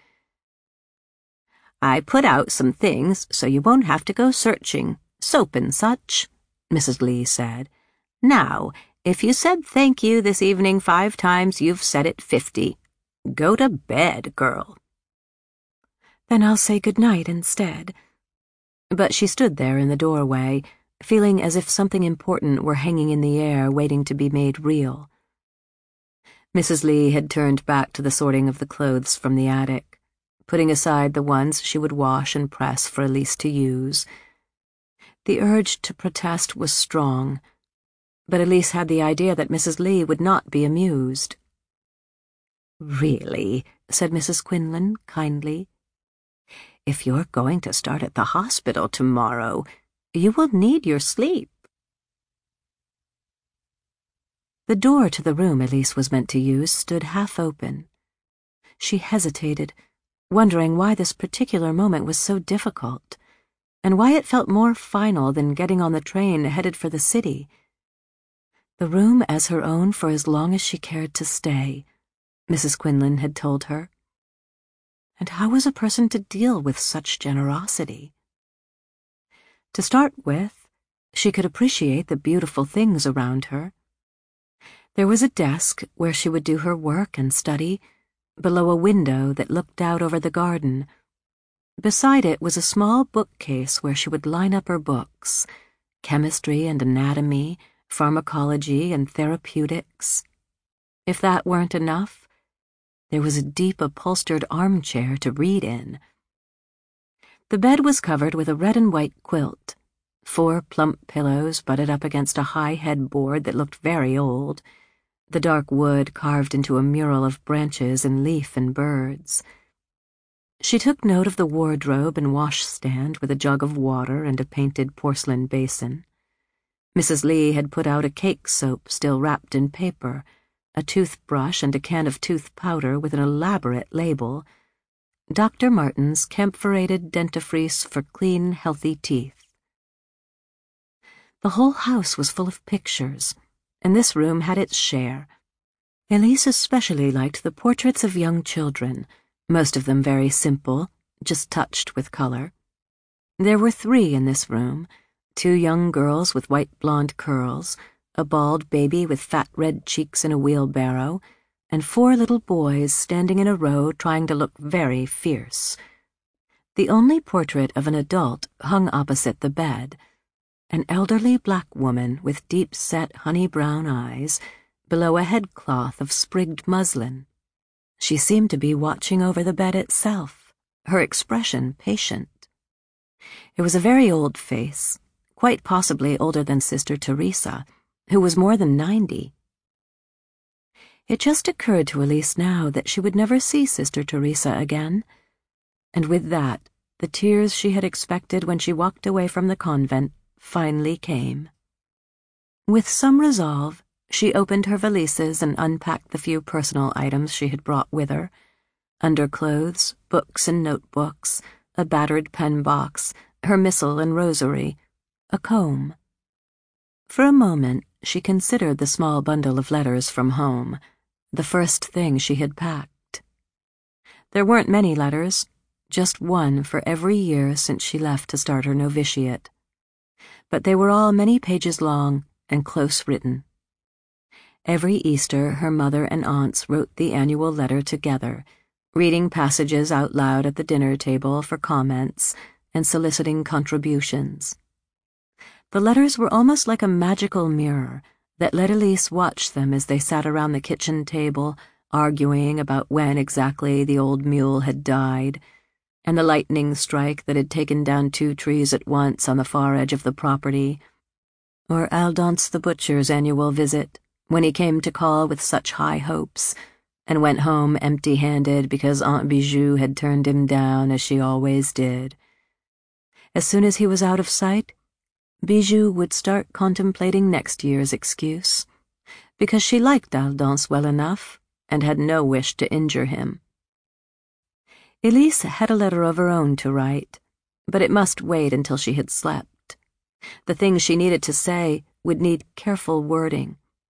"I put out some things so you won't have to go searching, soap and such," Mrs. Lee said. "Now, if you said thank you this evening 5 times, you've said it 50. Go to bed, girl." "Then I'll say good night instead." But she stood there in the doorway, feeling as if something important were hanging in the air waiting to be made real. Mrs. Lee had turned back to the sorting of the clothes from the attic, putting aside the ones she would wash and press for Elise to use. The urge to protest was strong, but Elise had the idea that Mrs. Lee would not be amused. "Really," said Mrs. Quinlan kindly, "if you're going to start at the hospital tomorrow, you will need your sleep." The door to the room Elise was meant to use stood half open. She hesitated, wondering why this particular moment was so difficult, and why it felt more final than getting on the train headed for the city. The room as her own for as long as she cared to stay, Mrs. Quinlan had told her. And how was a person to deal with such generosity? To start with, she could appreciate the beautiful things around her. There was a desk where she would do her work and study, below a window that looked out over the garden. Beside it was a small bookcase where she would line up her books, chemistry and anatomy, pharmacology and therapeutics. If that weren't enough, there was a deep upholstered armchair to read in. The bed was covered with a red and white quilt, 4 plump pillows butted up against a high headboard that looked very old, the dark wood carved into a mural of branches and leaf and birds. She took note of the wardrobe and washstand with a jug of water and a painted porcelain basin. Mrs. Lee had put out a cake soap still wrapped in paper, a toothbrush and a can of tooth powder with an elaborate label, Dr. Martin's camphorated dentifrice for clean, healthy teeth. The whole house was full of pictures, and this room had its share. Elise especially liked the portraits of young children, most of them very simple, just touched with color. There were 3 in this room, 2 young girls with white blonde curls, a bald baby with fat red cheeks in a wheelbarrow, and 4 little boys standing in a row trying to look very fierce. The only portrait of an adult hung opposite the bed, an elderly black woman with deep-set honey-brown eyes below a headcloth of sprigged muslin. She seemed to be watching over the bed itself, her expression patient. It was a very old face, quite possibly older than Sister Teresa, who was more than 90. It just occurred to Elise now that she would never see Sister Teresa again, and with that, the tears she had expected when she walked away from the convent finally came. With some resolve, she opened her valises and unpacked the few personal items she had brought with her: underclothes, books and notebooks, a battered pen box, her missal and rosary, a comb. For a moment, she considered the small bundle of letters from home, the first thing she had packed. There weren't many letters, just 1 for every year since she left to start her novitiate. But they were all many pages long and close written. Every Easter, her mother and aunts wrote the annual letter together, reading passages out loud at the dinner table for comments and soliciting contributions. The letters were almost like a magical mirror that let Elise watch them as they sat around the kitchen table, arguing about when exactly the old mule had died, and the lightning strike that had taken down 2 trees at once on the far edge of the property, or Aldonce the butcher's annual visit, when he came to call with such high hopes, and went home empty-handed because Aunt Bijou had turned him down as she always did. As soon as he was out of sight, Bijou would start contemplating next year's excuse, because she liked Aldonce well enough and had no wish to injure him. Elise had a letter of her own to write, but it must wait until she had slept. The things she needed to say would need careful wording.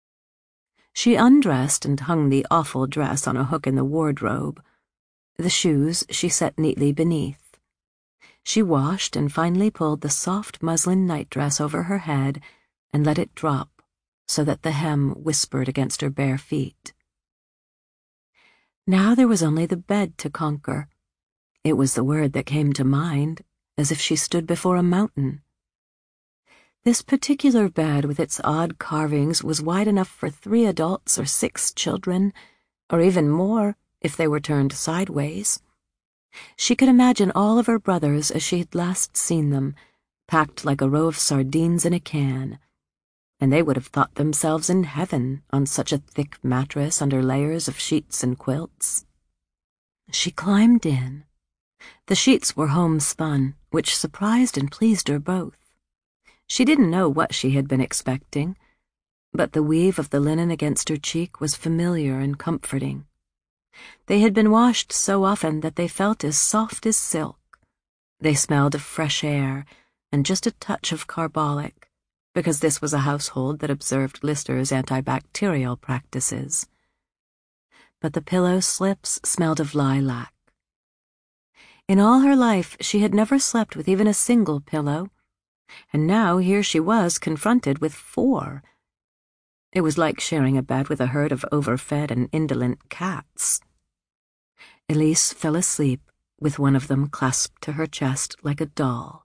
She undressed and hung the awful dress on a hook in the wardrobe. The shoes she set neatly beneath. She washed and finally pulled the soft muslin nightdress over her head and let it drop so that the hem whispered against her bare feet. Now there was only the bed to conquer. It was the word that came to mind, as if she stood before a mountain. This particular bed with its odd carvings was wide enough for 3 adults or 6 children, or even more if they were turned sideways. She could imagine all of her brothers as she had last seen them, packed like a row of sardines in a can, and they would have thought themselves in heaven on such a thick mattress under layers of sheets and quilts. She climbed in. The sheets were homespun, which surprised and pleased her both. She didn't know what she had been expecting, but the weave of the linen against her cheek was familiar and comforting. They had been washed so often that they felt as soft as silk. They smelled of fresh air and just a touch of carbolic, because this was a household that observed Lister's antibacterial practices. But the pillow slips smelled of lilac. In all her life, she had never slept with even a single pillow, and now here she was confronted with 4. It was like sharing a bed with a herd of overfed and indolent cats. Elise fell asleep with one of them clasped to her chest like a doll.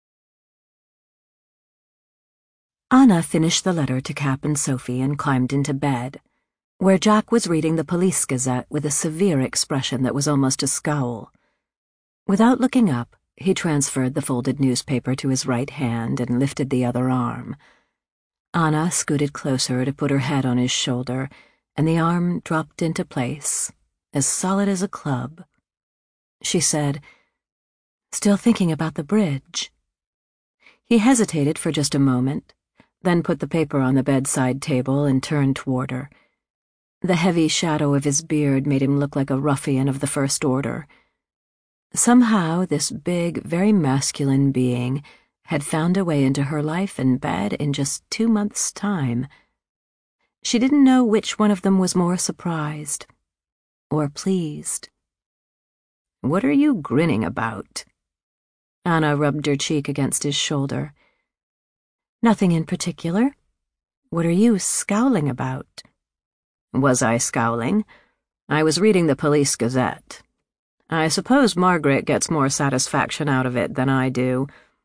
Anna finished the letter to Cap and Sophie and climbed into bed, where Jack was reading the Police Gazette with a severe expression that was almost a scowl. Without looking up, he transferred the folded newspaper to his right hand and lifted the other arm. Anna scooted closer to put her head on his shoulder, and the arm dropped into place, as solid as a club. She said, "Still thinking about the bridge?" He hesitated for just a moment, then put the paper on the bedside table and turned toward her. The heavy shadow of his beard made him look like a ruffian of the First Order. Somehow this big, very masculine being had found a way into her life and bed in just 2 months' time. She didn't know which one of them was more surprised or pleased. "What are you grinning about?" Anna rubbed her cheek against his shoulder. "Nothing in particular. What are you scowling about?" Was I scowling? I was reading the Police Gazette. I suppose Margaret gets more satisfaction out of it than I do.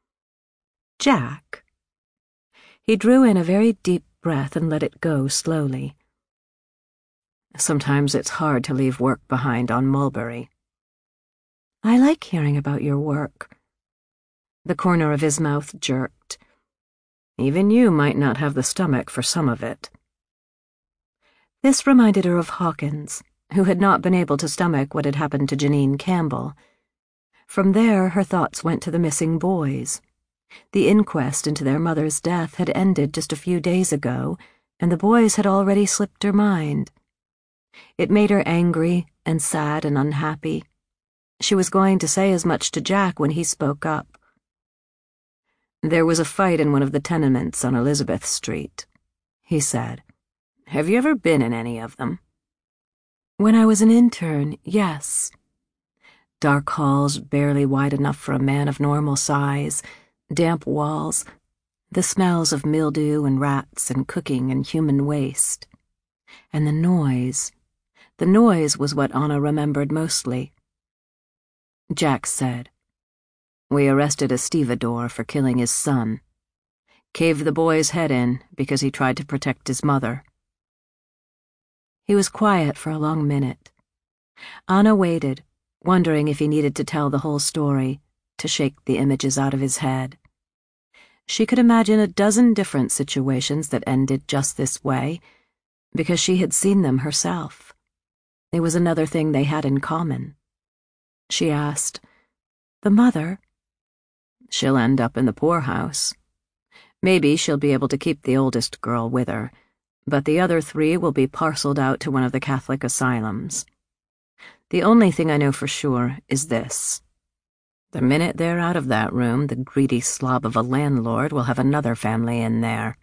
Jack. He drew in a very deep breath and let it go slowly. Sometimes it's hard to leave work behind on Mulberry. I like hearing about your work. The corner of his mouth jerked. Even you might not have the stomach for some of it. This reminded her of Hawkins, who had not been able to stomach what had happened to Janine Campbell. From there, her thoughts went to the missing boys. The inquest into their mother's death had ended just a few days ago, and the boys had already slipped her mind. It made her angry and sad and unhappy. She was going to say as much to Jack when he spoke up. "There was a fight in one of the tenements on Elizabeth Street," he said. "Have you ever been in any of them?" "When I was an intern, yes." Dark halls barely wide enough for a man of normal size, damp walls, the smells of mildew and rats and cooking and human waste. And the noise. The noise was what Anna remembered mostly. Jack said, "We arrested a stevedore for killing his son. Caved the boy's head in because he tried to protect his mother." He was quiet for a long minute. Anna waited, wondering if he needed to tell the whole story, to shake the images out of his head. She could imagine a dozen different situations that ended just this way, because she had seen them herself. It was another thing they had in common. She asked, "The mother?" "She'll end up in the poorhouse. Maybe she'll be able to keep the oldest girl with her, but the other 3 will be parceled out to one of the Catholic asylums. The only thing I know for sure is this. The minute they're out of that room, the greedy slob of a landlord will have another family in there."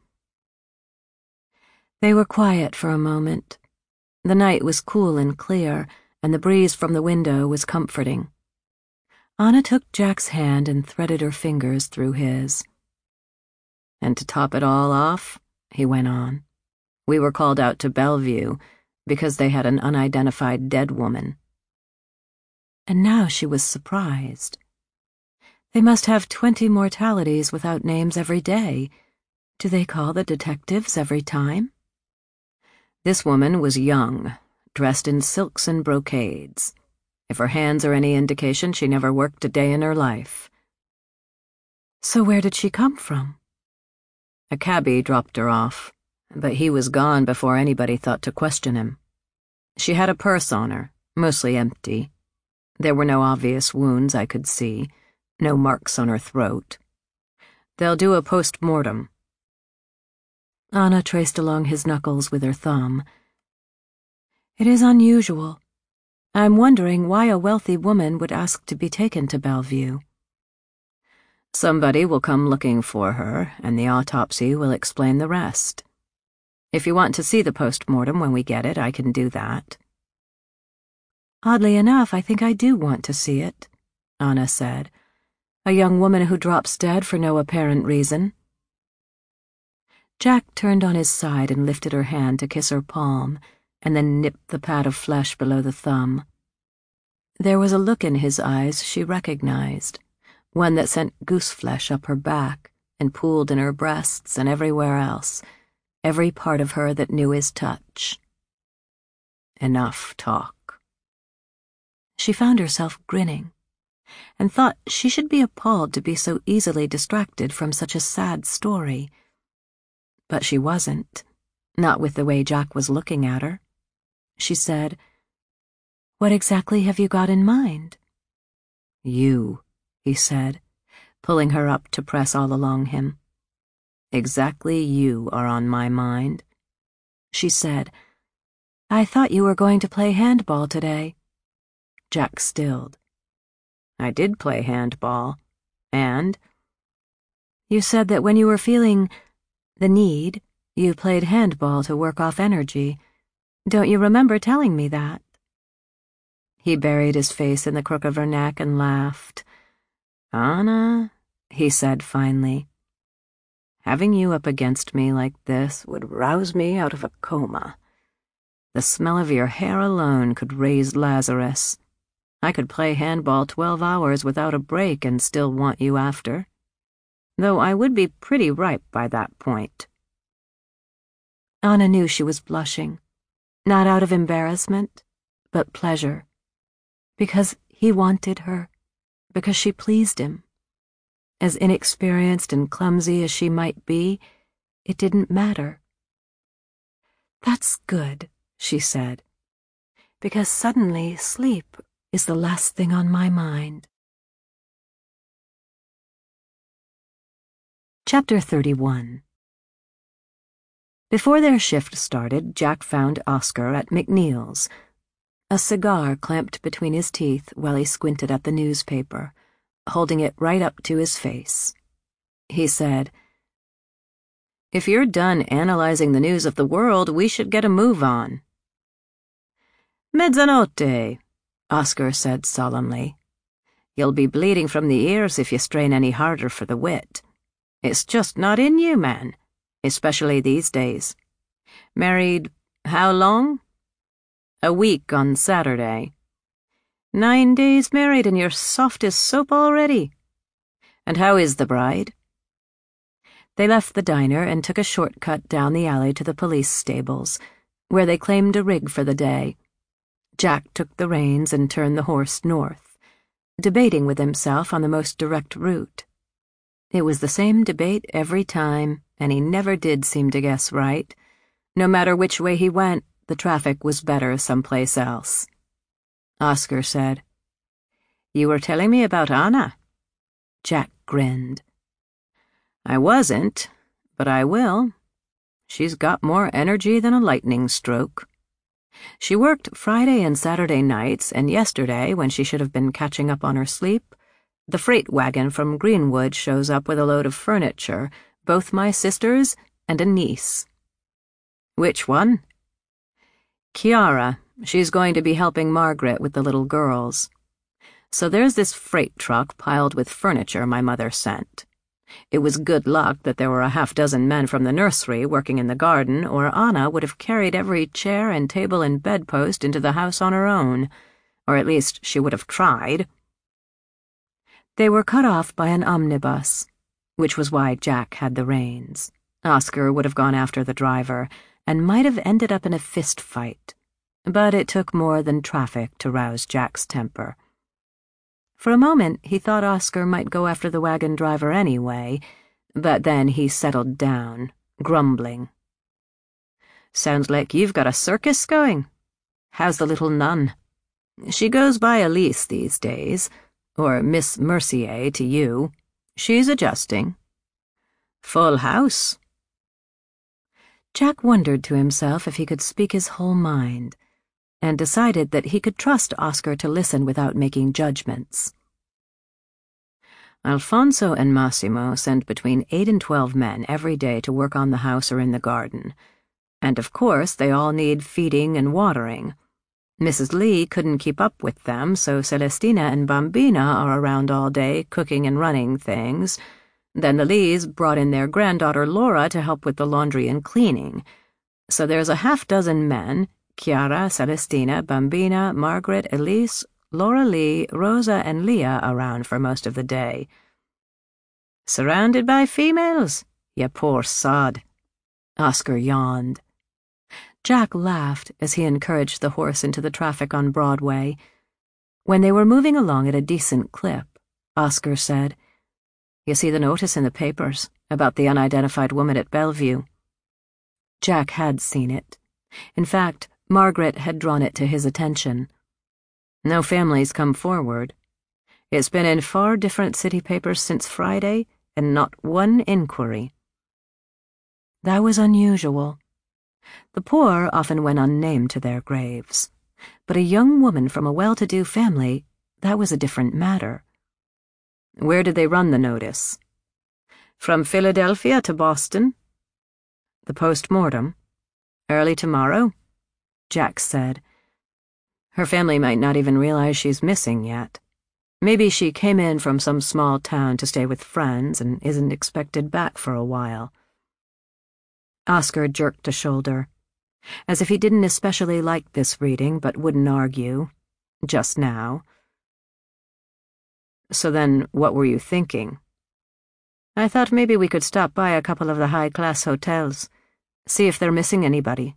They were quiet for a moment. The night was cool and clear, and the breeze from the window was comforting. Anna took Jack's hand and threaded her fingers through his. "And to top it all off," he went on, "we were called out to Bellevue because they had an unidentified dead woman." And now she was surprised. They must have 20 mortalities without names every day. Do they call the detectives every time? "This woman was young, dressed in silks and brocades. If her hands are any indication, she never worked a day in her life." "So where did she come from?" "A cabbie dropped her off, but he was gone before anybody thought to question him. She had a purse on her, mostly empty. There were no obvious wounds I could see, no marks on her throat. They'll do a post-mortem." Anna traced along his knuckles with her thumb. "It is unusual. I'm wondering why a wealthy woman would ask to be taken to Bellevue." "Somebody will come looking for her, and the autopsy will explain the rest. If you want to see the post-mortem when we get it, I can do that." "Oddly enough, I think I do want to see it," Anna said. "A young woman who drops dead for no apparent reason." Jack turned on his side and lifted her hand to kiss her palm, and then nipped the pad of flesh below the thumb. There was a look in his eyes she recognized, one that sent gooseflesh up her back and pooled in her breasts and everywhere else, every part of her that knew his touch. Enough talk. She found herself grinning, and thought she should be appalled to be so easily distracted from such a sad story. But she wasn't, not with the way Jack was looking at her. She said, "What exactly have you got in mind?" "You," he said, pulling her up to press all along him. "Exactly you are on my mind." She said, "I thought you were going to play handball today." Jack stilled. "I did play handball, and?" "You said that when you were feeling the need, You played handball to work off energy. Don't you remember telling me that?" He buried his face in the crook of her neck and laughed. "Anna," he said finally, "having you up against me like this would rouse me out of a coma. The smell of your hair alone could raise Lazarus. I could play handball 12 hours without a break and still want you after. Though I would be pretty ripe by that point." Anna knew she was blushing, not out of embarrassment, but pleasure. Because he wanted her, because she pleased him. As inexperienced and clumsy as she might be, it didn't matter. "That's good," she said, "because suddenly sleep is the last thing on my mind." Chapter 31. Before their shift started, Jack found Oscar at McNeil's, a cigar clamped between his teeth while he squinted at the newspaper, holding it right up to his face. He said, "If you're done analyzing the news of the world, we should get a move on." "Mezzanotte," Oscar said solemnly. "You'll be bleeding from the ears if you strain any harder for the wit. It's just not in you, man, especially these days. Married how long?" "A week on Saturday." 9 days married and you're soft as soap already. And how is the bride?" They left the diner and took a shortcut down the alley to the police stables, where they claimed a rig for the day. Jack took the reins and turned the horse north, debating with himself on the most direct route. It was the same debate every time, and he never did seem to guess right. No matter which way he went, the traffic was better someplace else. Oscar said, "You were telling me about Anna." Jack grinned. "I wasn't, but I will. She's got more energy than a lightning stroke. She worked Friday and Saturday nights, and yesterday, when she should have been catching up on her sleep, the freight wagon from Greenwood shows up with a load of furniture, both my sisters and a niece." "Which one?" "Chiara. She's going to be helping Margaret with the little girls. So there's this freight truck piled with furniture my mother sent. It was good luck that there were a half-dozen men from the nursery working in the garden, or Anna would have carried every chair and table and bedpost into the house on her own, or at least she would have tried." They were cut off by an omnibus, which was why Jack had the reins. Oscar would have gone after the driver, and might have ended up in a fist fight. But it took more than traffic to rouse Jack's temper. For a moment, he thought Oscar might go after the wagon driver anyway, but then he settled down, grumbling. "Sounds like you've got a circus going. How's the little nun?" "She goes by Elise these days, or Miss Mercier to you. She's adjusting." "Full house." Jack wondered to himself if he could speak his whole mind, and decided that he could trust Oscar to listen without making judgments. "Alfonso and Massimo send between 8 and 12 men every day to work on the house or in the garden. And of course they all need feeding and watering. Mrs. Lee couldn't keep up with them, so Celestina and Bambina are around all day cooking and running things. Then the Lees brought in their granddaughter Laura to help with the laundry and cleaning. So there's a half-dozen men, Chiara, Celestina, Bambina, Margaret, Elise, Laura Lee, Rosa, and Leah around for most of the day." "Surrounded by females? You poor sod." Oscar yawned. Jack laughed as he encouraged the horse into the traffic on Broadway. When they were moving along at a decent clip, Oscar said, "You see the notice in the papers about the unidentified woman at Bellevue?" Jack had seen it. In fact, Margaret had drawn it to his attention. "No families come forward. It's been in 4 different city papers since Friday, and not one inquiry." That was unusual. The poor often went unnamed to their graves, but a young woman from a well-to-do family, that was a different matter. "Where did they run the notice?" "From Philadelphia to Boston." The post-mortem? Early tomorrow? Jack said. Her family might not even realize she's missing yet. Maybe she came in from some small town to stay with friends and isn't expected back for a while. Oscar jerked a shoulder, as if he didn't especially like this reading but wouldn't argue. Just now. So then, what were you thinking? I thought maybe we could stop by a couple of the high-class hotels, see if they're missing anybody.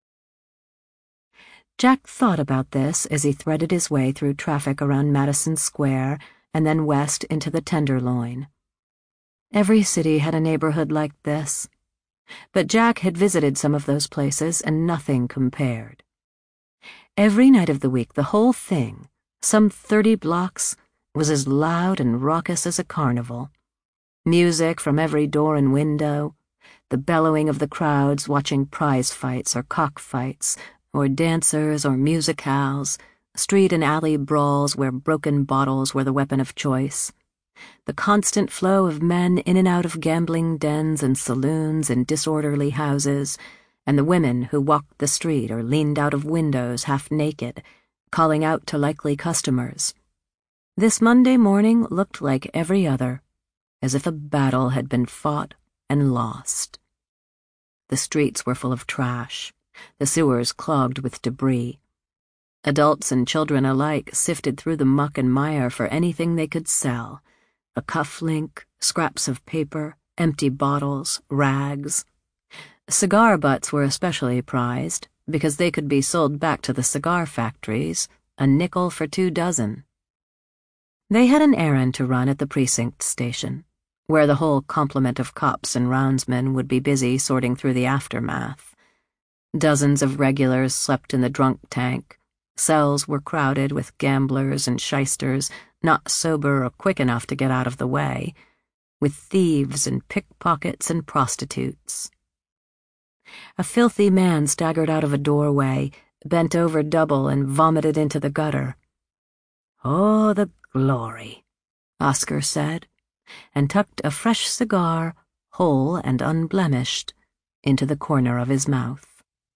Jack thought about this as he threaded his way through traffic around Madison Square and then west into the Tenderloin. Every city had a neighborhood like this, but Jack had visited some of those places and nothing compared. Every night of the week, the whole thing, some 30 blocks, was as loud and raucous as a carnival. Music from every door and window, the bellowing of the crowds watching prize fights or cockfights, or dancers or musicales, street and alley brawls where broken bottles were the weapon of choice, the constant flow of men in and out of gambling dens and saloons and disorderly houses, and the women who walked the street or leaned out of windows half naked, calling out to likely customers. This Monday morning looked like every other, as if a battle had been fought and lost. The streets were full of trash, the sewers clogged with debris. Adults and children alike sifted through the muck and mire for anything they could sell: a cufflink, scraps of paper, empty bottles, rags. Cigar butts were especially prized, because they could be sold back to the cigar factories, a nickel for 2 dozen. They had an errand to run at the precinct station, where the whole complement of cops and roundsmen would be busy sorting through the aftermath. Dozens of regulars slept in the drunk tank. Cells were crowded with gamblers and shysters not sober or quick enough to get out of the way, with thieves and pickpockets and prostitutes. A filthy man staggered out of a doorway, bent over double, and vomited into the gutter. "Oh, the glory," Oscar said, and tucked a fresh cigar, whole and unblemished, into the corner of his mouth.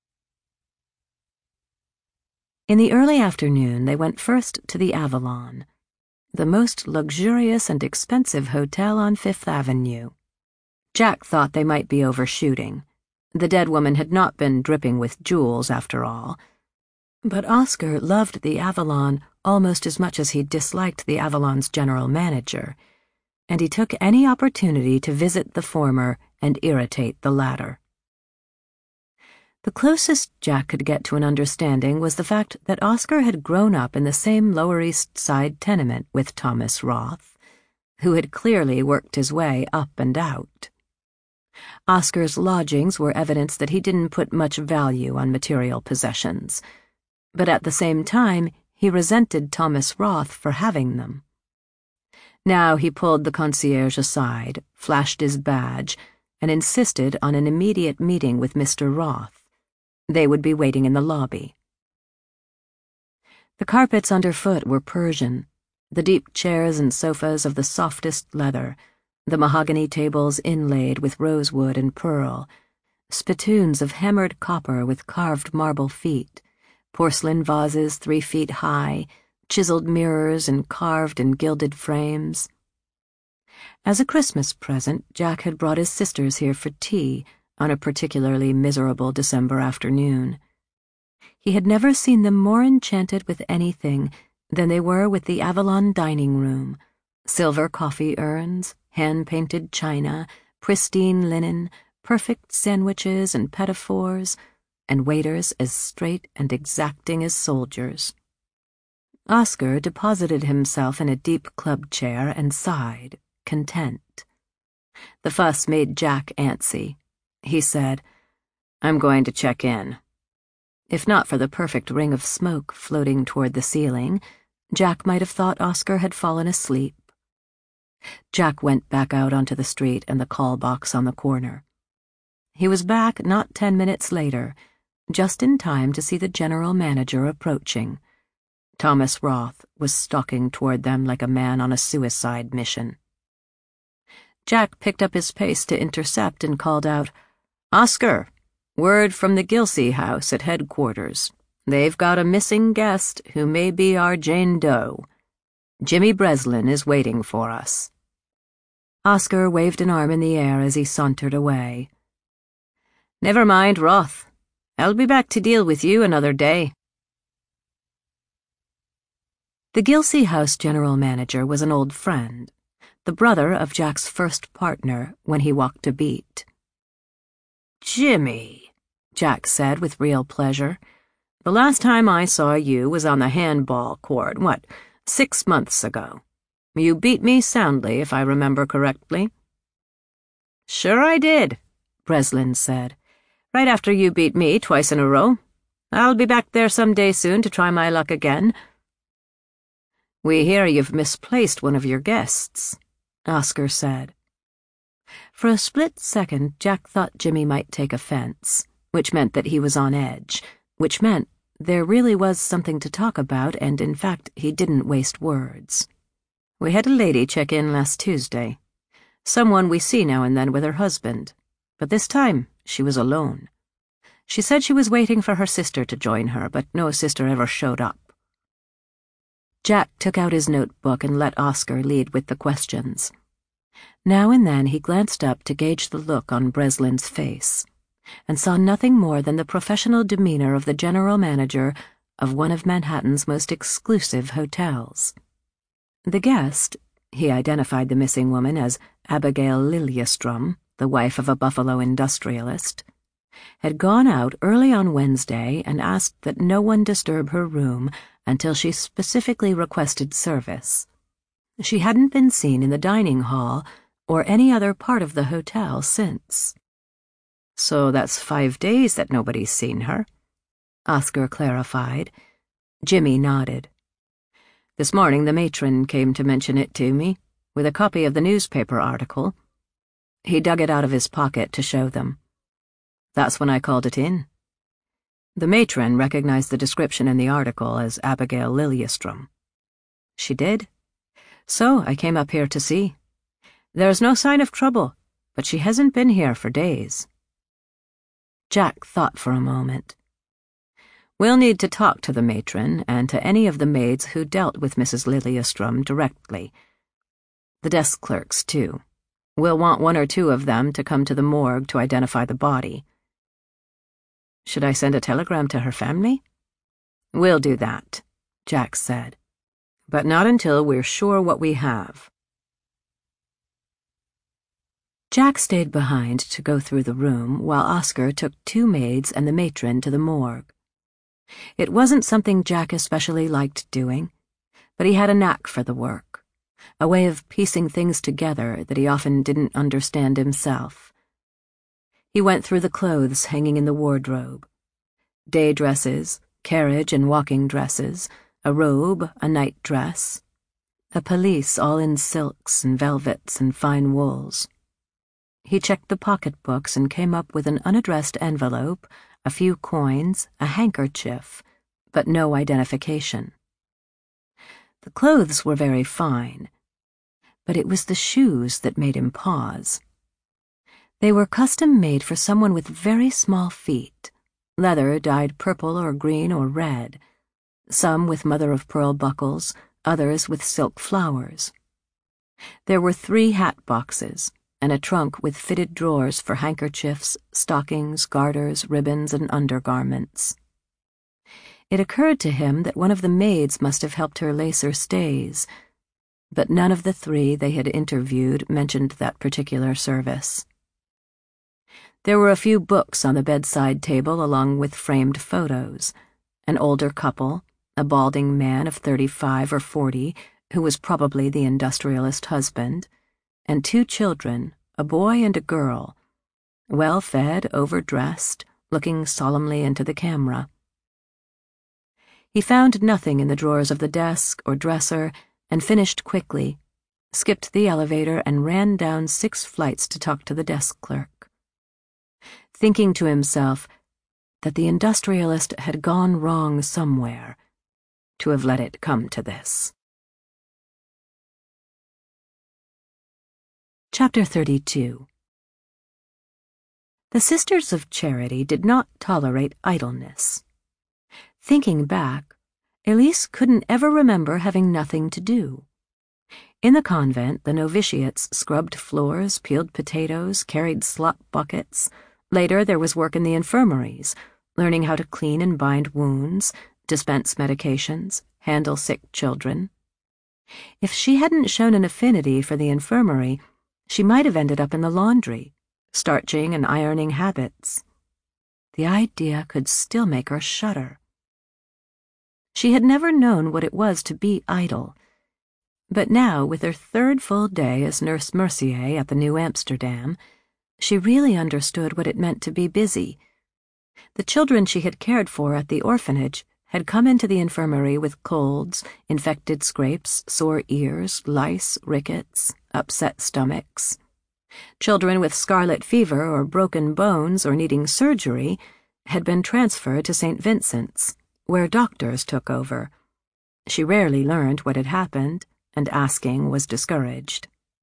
In the early afternoon, they went first to the Avalon, the most luxurious and expensive hotel on Fifth Avenue. Jack thought they might be overshooting. The dead woman had not been dripping with jewels, after all. But Oscar loved the Avalon almost as much as he disliked the Avalon's general manager, and he took any opportunity to visit the former and irritate the latter. The closest Jack could get to an understanding was the fact that Oscar had grown up in the same Lower East Side tenement with Thomas Roth, who had clearly worked his way up and out. Oscar's lodgings were evidence that he didn't put much value on material possessions, but at the same time he resented Thomas Roth for having them. Now he pulled the concierge aside, flashed his badge, and insisted on an immediate meeting with Mr. Roth. They would be waiting in the lobby. The carpets underfoot were Persian, the deep chairs and sofas of the softest leather, the mahogany tables inlaid with rosewood and pearl, spittoons of hammered copper with carved marble feet, porcelain vases 3 feet high, chiseled mirrors in carved and gilded frames. As a Christmas present, Jack had brought his sisters here for tea on a particularly miserable December afternoon. He had never seen them more enchanted with anything than they were with the Avalon dining room: silver coffee urns, hand-painted china, pristine linen, perfect sandwiches and pedophores, and waiters as straight and exacting as soldiers. Oscar deposited himself in a deep club chair and sighed, content. The fuss made Jack antsy. He said, "I'm going to check in." If not for the perfect ring of smoke floating toward the ceiling, Jack might have thought Oscar had fallen asleep. Jack went back out onto the street and the call box on the corner. He was back not 10 minutes later, just in time to see the general manager approaching. Thomas Roth was stalking toward them like a man on a suicide mission. Jack picked up his pace to intercept and called out, Oscar, word from the Gilsey house at headquarters. They've got a missing guest who may be our Jane Doe. Jimmy Breslin is waiting for us." Oscar waved an arm in the air as he sauntered away. "Never mind, Roth. I'll be back to deal with you another day." The Gilsey House general manager was an old friend, the brother of Jack's first partner when he walked a beat. "Jimmy," Jack said with real pleasure, "the last time I saw you was on the handball court, 6 months ago. You beat me soundly, if I remember correctly." "Sure I did," Breslin said. "Right after you beat me twice in a row. I'll be back there some day soon to try my luck again." "We hear you've misplaced one of your guests," Oscar said. For a split second, Jack thought Jimmy might take offense, which meant that he was on edge, which meant there really was something to talk about, and in fact, he didn't waste words. "We had a lady check in last Tuesday. Someone we see now and then with her husband, but this time she was alone. She said she was waiting for her sister to join her, but no sister ever showed up." Jack took out his notebook and let Oscar lead with the questions. Now and then he glanced up to gauge the look on Breslin's face, and saw nothing more than the professional demeanor of the general manager of one of Manhattan's most exclusive hotels. The guest, he identified the missing woman as Abigail Liliestrom, the wife of a Buffalo industrialist, had gone out early on Wednesday and asked that no one disturb her room until she specifically requested service. She hadn't been seen in the dining hall or any other part of the hotel since. "So that's 5 days that nobody's seen her," Oscar clarified. Jimmy nodded. "This morning the matron came to mention it to me, with a copy of the newspaper article." He dug it out of his pocket to show them. "That's when I called it in." The matron recognized the description in the article as Abigail Liliestrom. "She did? So I came up here to see. There's no sign of trouble, but she hasn't been here for days." Jack thought for a moment. "We'll need to talk to the matron and to any of the maids who dealt with Mrs. Liliestrom directly. The desk clerks, too. We'll want 1 or 2 of them to come to the morgue to identify the body." "Should I send a telegram to her family?" "We'll do that," Jack said. "But not until we're sure what we have." Jack stayed behind to go through the room while Oscar took 2 maids and the matron to the morgue. It wasn't something Jack especially liked doing, but he had a knack for the work, a way of piecing things together that he often didn't understand himself. He went through the clothes hanging in the wardrobe. Day dresses, carriage and walking dresses, a robe, a night dress, a pelisse all in silks and velvets and fine wools. He checked the pocketbooks and came up with an unaddressed envelope, a few coins, a handkerchief, but no identification. The clothes were very fine, but it was the shoes that made him pause. They were custom-made for someone with very small feet, leather dyed purple or green or red, some with mother-of-pearl buckles, others with silk flowers. There were 3 hat boxes, and a trunk with fitted drawers for handkerchiefs, stockings, garters, ribbons, and undergarments. It occurred to him that one of the maids must have helped her lace her stays, but none of the 3 they had interviewed mentioned that particular service. There were a few books on the bedside table along with framed photos, an older couple, a balding man of 35 or 40, who was probably the industrialist husband, and 2 children, a boy and a girl, well-fed, overdressed, looking solemnly into the camera. He found nothing in the drawers of the desk or dresser and finished quickly, skipped the elevator and ran down 6 flights to talk to the desk clerk, thinking to himself that the industrialist had gone wrong somewhere to have let it come to this. Chapter 32. The Sisters of Charity did not tolerate idleness. Thinking back, Elise couldn't ever remember having nothing to do. In the convent, the novitiates scrubbed floors, peeled potatoes, carried slop buckets. Later, there was work in the infirmaries, learning how to clean and bind wounds, dispense medications, handle sick children. If she hadn't shown an affinity for the infirmary, she might have ended up in the laundry, starching and ironing habits. The idea could still make her shudder. She had never known what it was to be idle, but now, with her third full day as Nurse Mercier at the New Amsterdam, she really understood what it meant to be busy. The children she had cared for at the orphanage had come into the infirmary with colds, infected scrapes, sore ears, lice, rickets, upset stomachs. Children with scarlet fever or broken bones or needing surgery had been transferred to St. Vincent's, where doctors took over. She rarely learned what had happened, and asking was discouraged.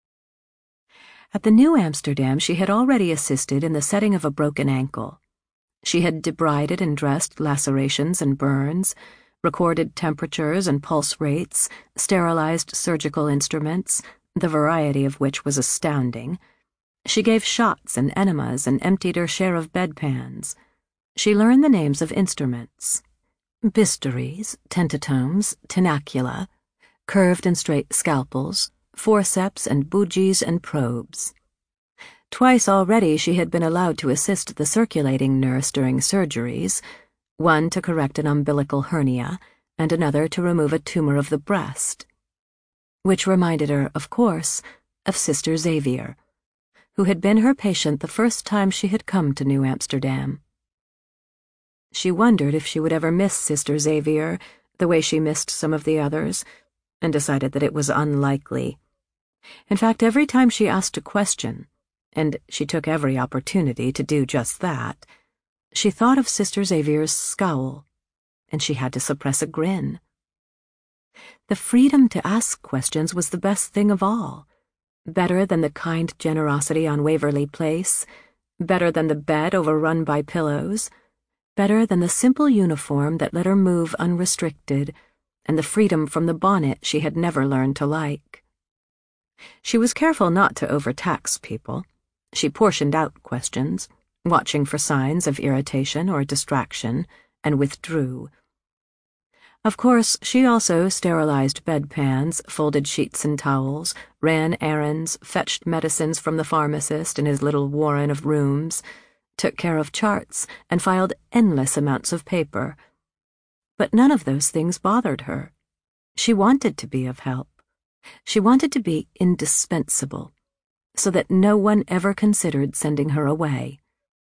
At the New Amsterdam, she had already assisted in the setting of a broken ankle. She had debrided and dressed lacerations and burns, recorded temperatures and pulse rates, sterilized surgical instruments, the variety of which was astounding. She gave shots and enemas and emptied her share of bedpans. She learned the names of instruments: bisturies, tentatomes, tenacula, curved and straight scalpels, forceps and bougies and probes. Twice already she had been allowed to assist the circulating nurse during surgeries, one to correct an umbilical hernia and another to remove a tumor of the breast, which reminded her, of course, of Sister Xavier, who had been her patient the first time she had come to New Amsterdam. She wondered if she would ever miss Sister Xavier the way she missed some of the others, and decided that it was unlikely. In fact, every time she asked a question, and she took every opportunity to do just that, she thought of Sister Xavier's scowl, and she had to suppress a grin. The freedom to ask questions was the best thing of all, better than the kind generosity on Waverly Place, better than the bed overrun by pillows, better than the simple uniform that let her move unrestricted, and the freedom from the bonnet she had never learned to like. She was careful not to overtax people. She portioned out questions, watching for signs of irritation or distraction, and withdrew. Of course, she also sterilized bedpans, folded sheets and towels, ran errands, fetched medicines from the pharmacist in his little warren of rooms, took care of charts, and filed endless amounts of paper. But none of those things bothered her. She wanted to be of help. She wanted to be indispensable, so that no one ever considered sending her away.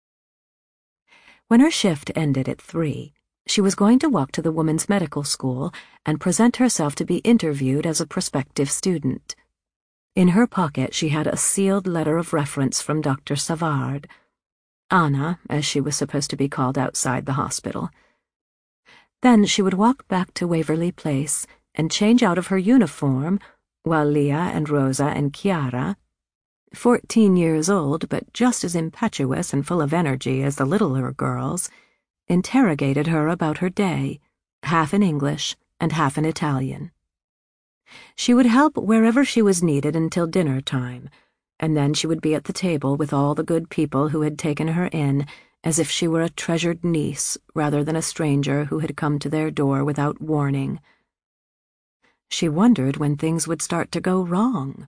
When her shift ended at 3, she was going to walk to the women's medical school and present herself to be interviewed as a prospective student. In her pocket she had a sealed letter of reference from Dr. Savard, Anna, as she was supposed to be called outside the hospital. Then she would walk back to Waverly Place and change out of her uniform, while Leah and Rosa and Chiara, 14 years old but just as impetuous and full of energy as the littler girls, interrogated her about her day, half in English and half in Italian. She would help wherever she was needed until dinner time, and then she would be at the table with all the good people who had taken her in, as if she were a treasured niece rather than a stranger who had come to their door without warning. She wondered when things would start to go wrong.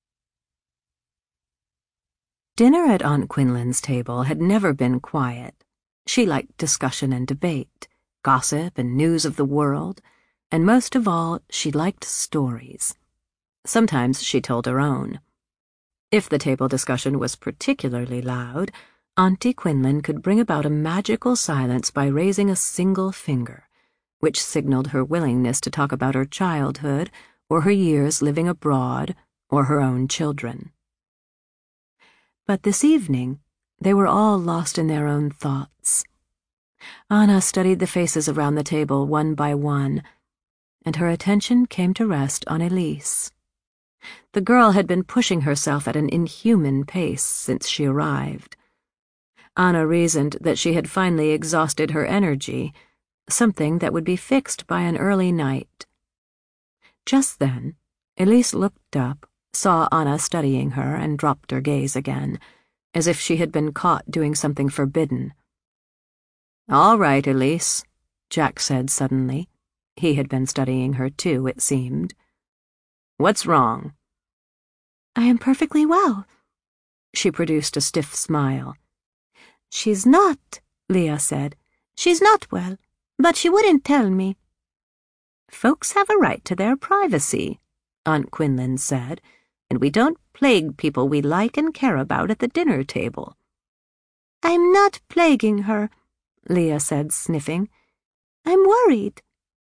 Dinner at Aunt Quinlan's table had never been quiet. She liked discussion and debate, gossip and news of the world, and most of all, she liked stories. Sometimes she told her own. If the table discussion was particularly loud, Auntie Quinlan could bring about a magical silence by raising a single finger, which signaled her willingness to talk about her childhood, or her years living abroad, or her own children. But this evening, they were all lost in their own thoughts. Anna studied the faces around the table one by one, and her attention came to rest on Elise. The girl had been pushing herself at an inhuman pace since she arrived. Anna reasoned that she had finally exhausted her energy, something that would be fixed by an early night. Just then, Elise looked up, saw Anna studying her, and dropped her gaze again, as if she had been caught doing something forbidden. "All right, Elise," Jack said suddenly. He had been studying her too, it seemed. "What's wrong?" "I am perfectly well." She produced a stiff smile. "She's not," Leah said. "She's not well, but she wouldn't tell me." "Folks have a right to their privacy," Aunt Quinlan said, "and we don't plague people we like and care about at the dinner table." "I'm not plaguing her," Leah said, sniffing. "I'm worried."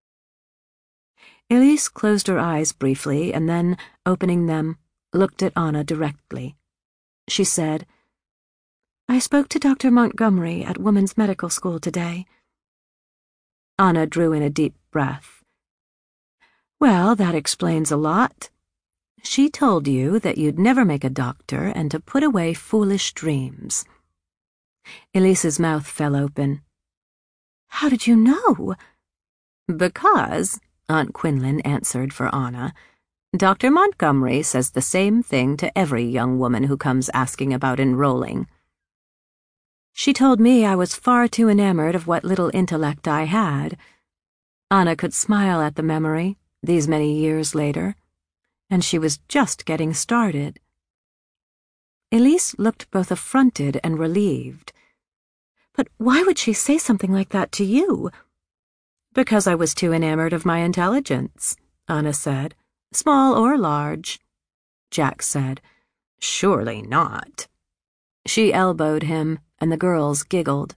Elise closed her eyes briefly and then, opening them, looked at Anna directly. She said, "I spoke to Dr. Montgomery at Women's Medical School today." Anna drew in a deep breath. "Well, that explains a lot. She told you that you'd never make a doctor and to put away foolish dreams." Elise's mouth fell open. "How did you know?" "Because," Aunt Quinlan answered for Anna, "Dr. Montgomery says the same thing to every young woman who comes asking about enrolling." "She told me I was far too enamored of what little intellect I had." Anna could smile at the memory, these many years later, and she was just getting started. Elise looked both affronted and relieved. "But why would she say something like that to you?" "Because I was too enamored of my intelligence," Anna said. "Small or large." Jack said, "Surely not." She elbowed him, and the girls giggled.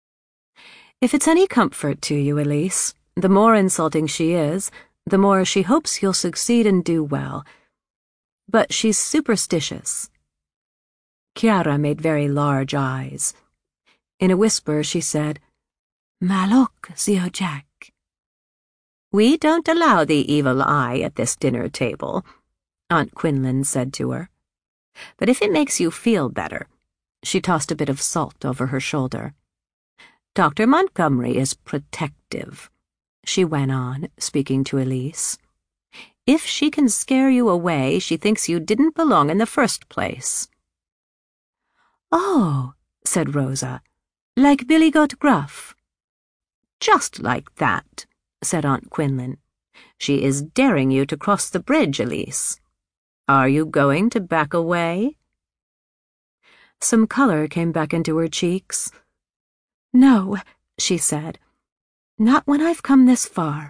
"If it's any comfort to you, Elise, the more insulting she is, the more she hopes you'll succeed and do well. But she's superstitious." Chiara made very large eyes. In a whisper, she said, "Malok, Zio Jack." "We don't allow the evil eye at this dinner table," Aunt Quinlan said to her. "But if it makes you feel better," she tossed a bit of salt over her shoulder, "Dr. Montgomery is protective," she went on, speaking to Elise. "If she can scare you away, she thinks you didn't belong in the first place." "Oh," said Rosa, "like Billy Goat Gruff." "Just like that," said Aunt Quinlan. "She is daring you to cross the bridge, Elise. Are you going to back away?" Some color came back into her cheeks. "No," she said. "Not when I've come this far."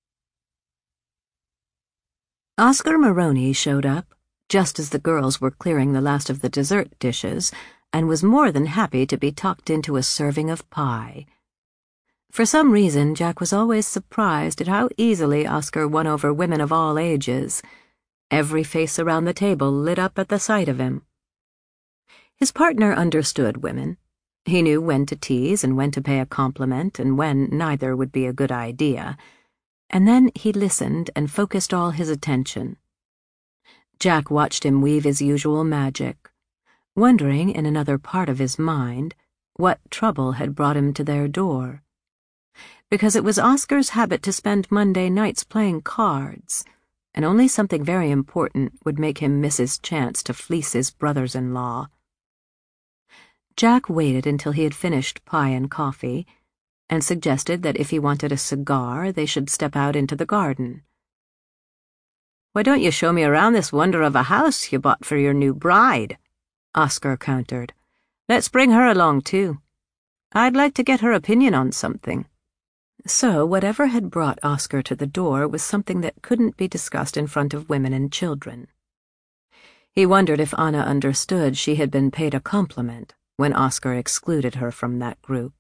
Oscar Maroney showed up, just as the girls were clearing the last of the dessert dishes, and was more than happy to be tucked into a serving of pie. For some reason, Jack was always surprised at how easily Oscar won over women of all ages. Every face around the table lit up at the sight of him. His partner understood women. He knew when to tease and when to pay a compliment and when neither would be a good idea. And then he listened and focused all his attention. Jack watched him weave his usual magic, wondering in another part of his mind what trouble had brought him to their door. Because it was Oscar's habit to spend Monday nights playing cards, and only something very important would make him miss his chance to fleece his brothers-in-law. Jack waited until he had finished pie and coffee, and suggested that if he wanted a cigar, they should step out into the garden. "Why don't you show me around this wonder of a house you bought for your new bride?" Oscar countered. "Let's bring her along, too. I'd like to get her opinion on something." So whatever had brought Oscar to the door was something that couldn't be discussed in front of women and children. He wondered if Anna understood she had been paid a compliment when Oscar excluded her from that group.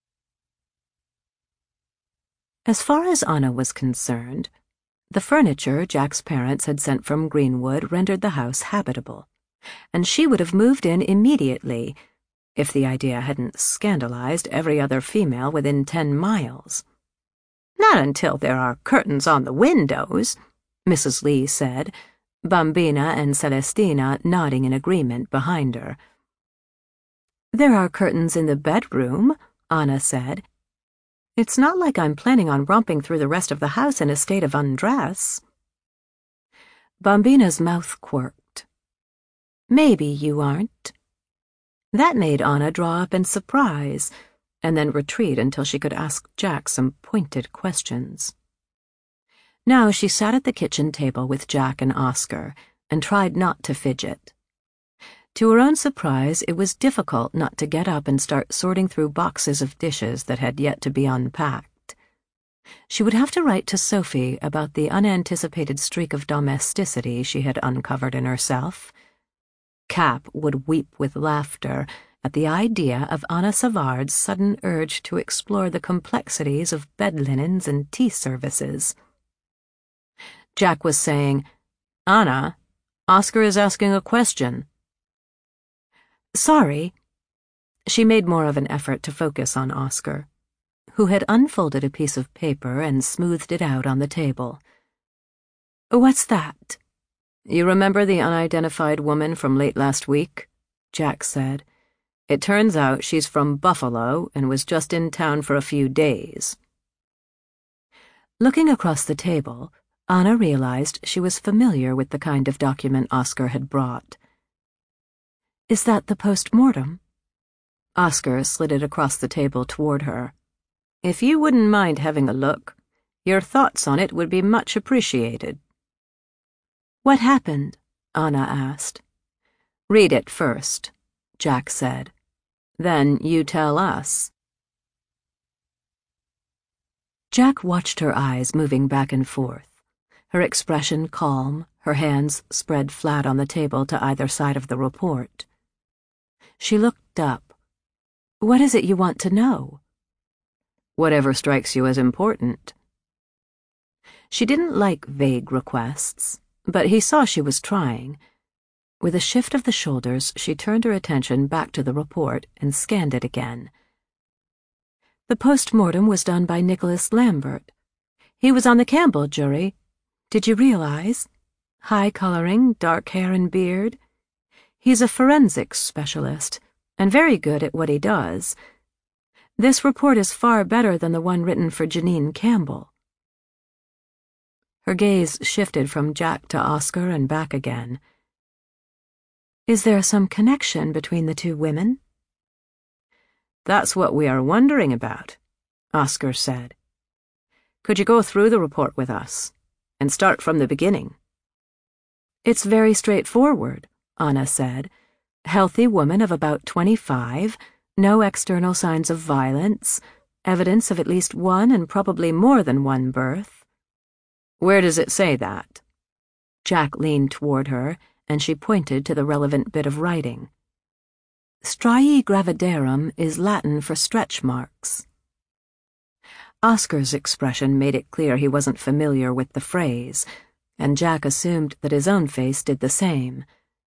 As far as Anna was concerned, the furniture Jack's parents had sent from Greenwood rendered the house habitable, and she would have moved in immediately if the idea hadn't scandalized every other female within 10 miles. "Not until there are curtains on the windows," Mrs. Lee said, Bambina and Celestina nodding in agreement behind her. There are curtains in the bedroom, Anna said. It's not like I'm planning on romping through the rest of the house in a state of undress. Bombina's mouth quirked. Maybe you aren't. That made Anna draw up in surprise, and then retreat until she could ask Jack some pointed questions. Now she sat at the kitchen table with Jack and Oscar and tried not to fidget. To her own surprise, it was difficult not to get up and start sorting through boxes of dishes that had yet to be unpacked. She would have to write to Sophie about the unanticipated streak of domesticity she had uncovered in herself. Cap would weep with laughter at the idea of Anna Savard's sudden urge to explore the complexities of bed linens and tea services. Jack was saying, "Anna, Oscar is asking a question." "Sorry." She made more of an effort to focus on Oscar, who had unfolded a piece of paper and smoothed it out on the table. "What's that?" "You remember the unidentified woman from late last week?" Jack said. "It turns out she's from Buffalo and was just in town for a few days." Looking across the table, Anna realized she was familiar with the kind of document Oscar had brought. "Is that the post-mortem?" Oscar slid it across the table toward her. "If you wouldn't mind having a look, your thoughts on it would be much appreciated." "What happened?" Anna asked. "Read it first," Jack said. "Then you tell us." Jack watched her eyes moving back and forth, her expression calm, her hands spread flat on the table to either side of the report. She looked up. "What is it you want to know?" "Whatever strikes you as important." She didn't like vague requests, but he saw she was trying. With a shift of the shoulders, she turned her attention back to the report and scanned it again. "The post-mortem was done by Nicholas Lambert. He was on the Campbell jury. Did you realize? High coloring, dark hair and beard. He's a forensics specialist, and very good at what he does. This report is far better than the one written for Janine Campbell." Her gaze shifted from Jack to Oscar and back again. "Is there some connection between the two women?" "That's what we are wondering about," Oscar said. "Could you go through the report with us, and start from the beginning?" "It's very straightforward," Anna said. "Healthy woman of about 25, no external signs of violence, evidence of at least one and probably more than one birth." "Where does it say that?" Jack leaned toward her, and she pointed to the relevant bit of writing. "Striae gravidarum is Latin for stretch marks." Oscar's expression made it clear he wasn't familiar with the phrase, and Jack assumed that his own face did the same.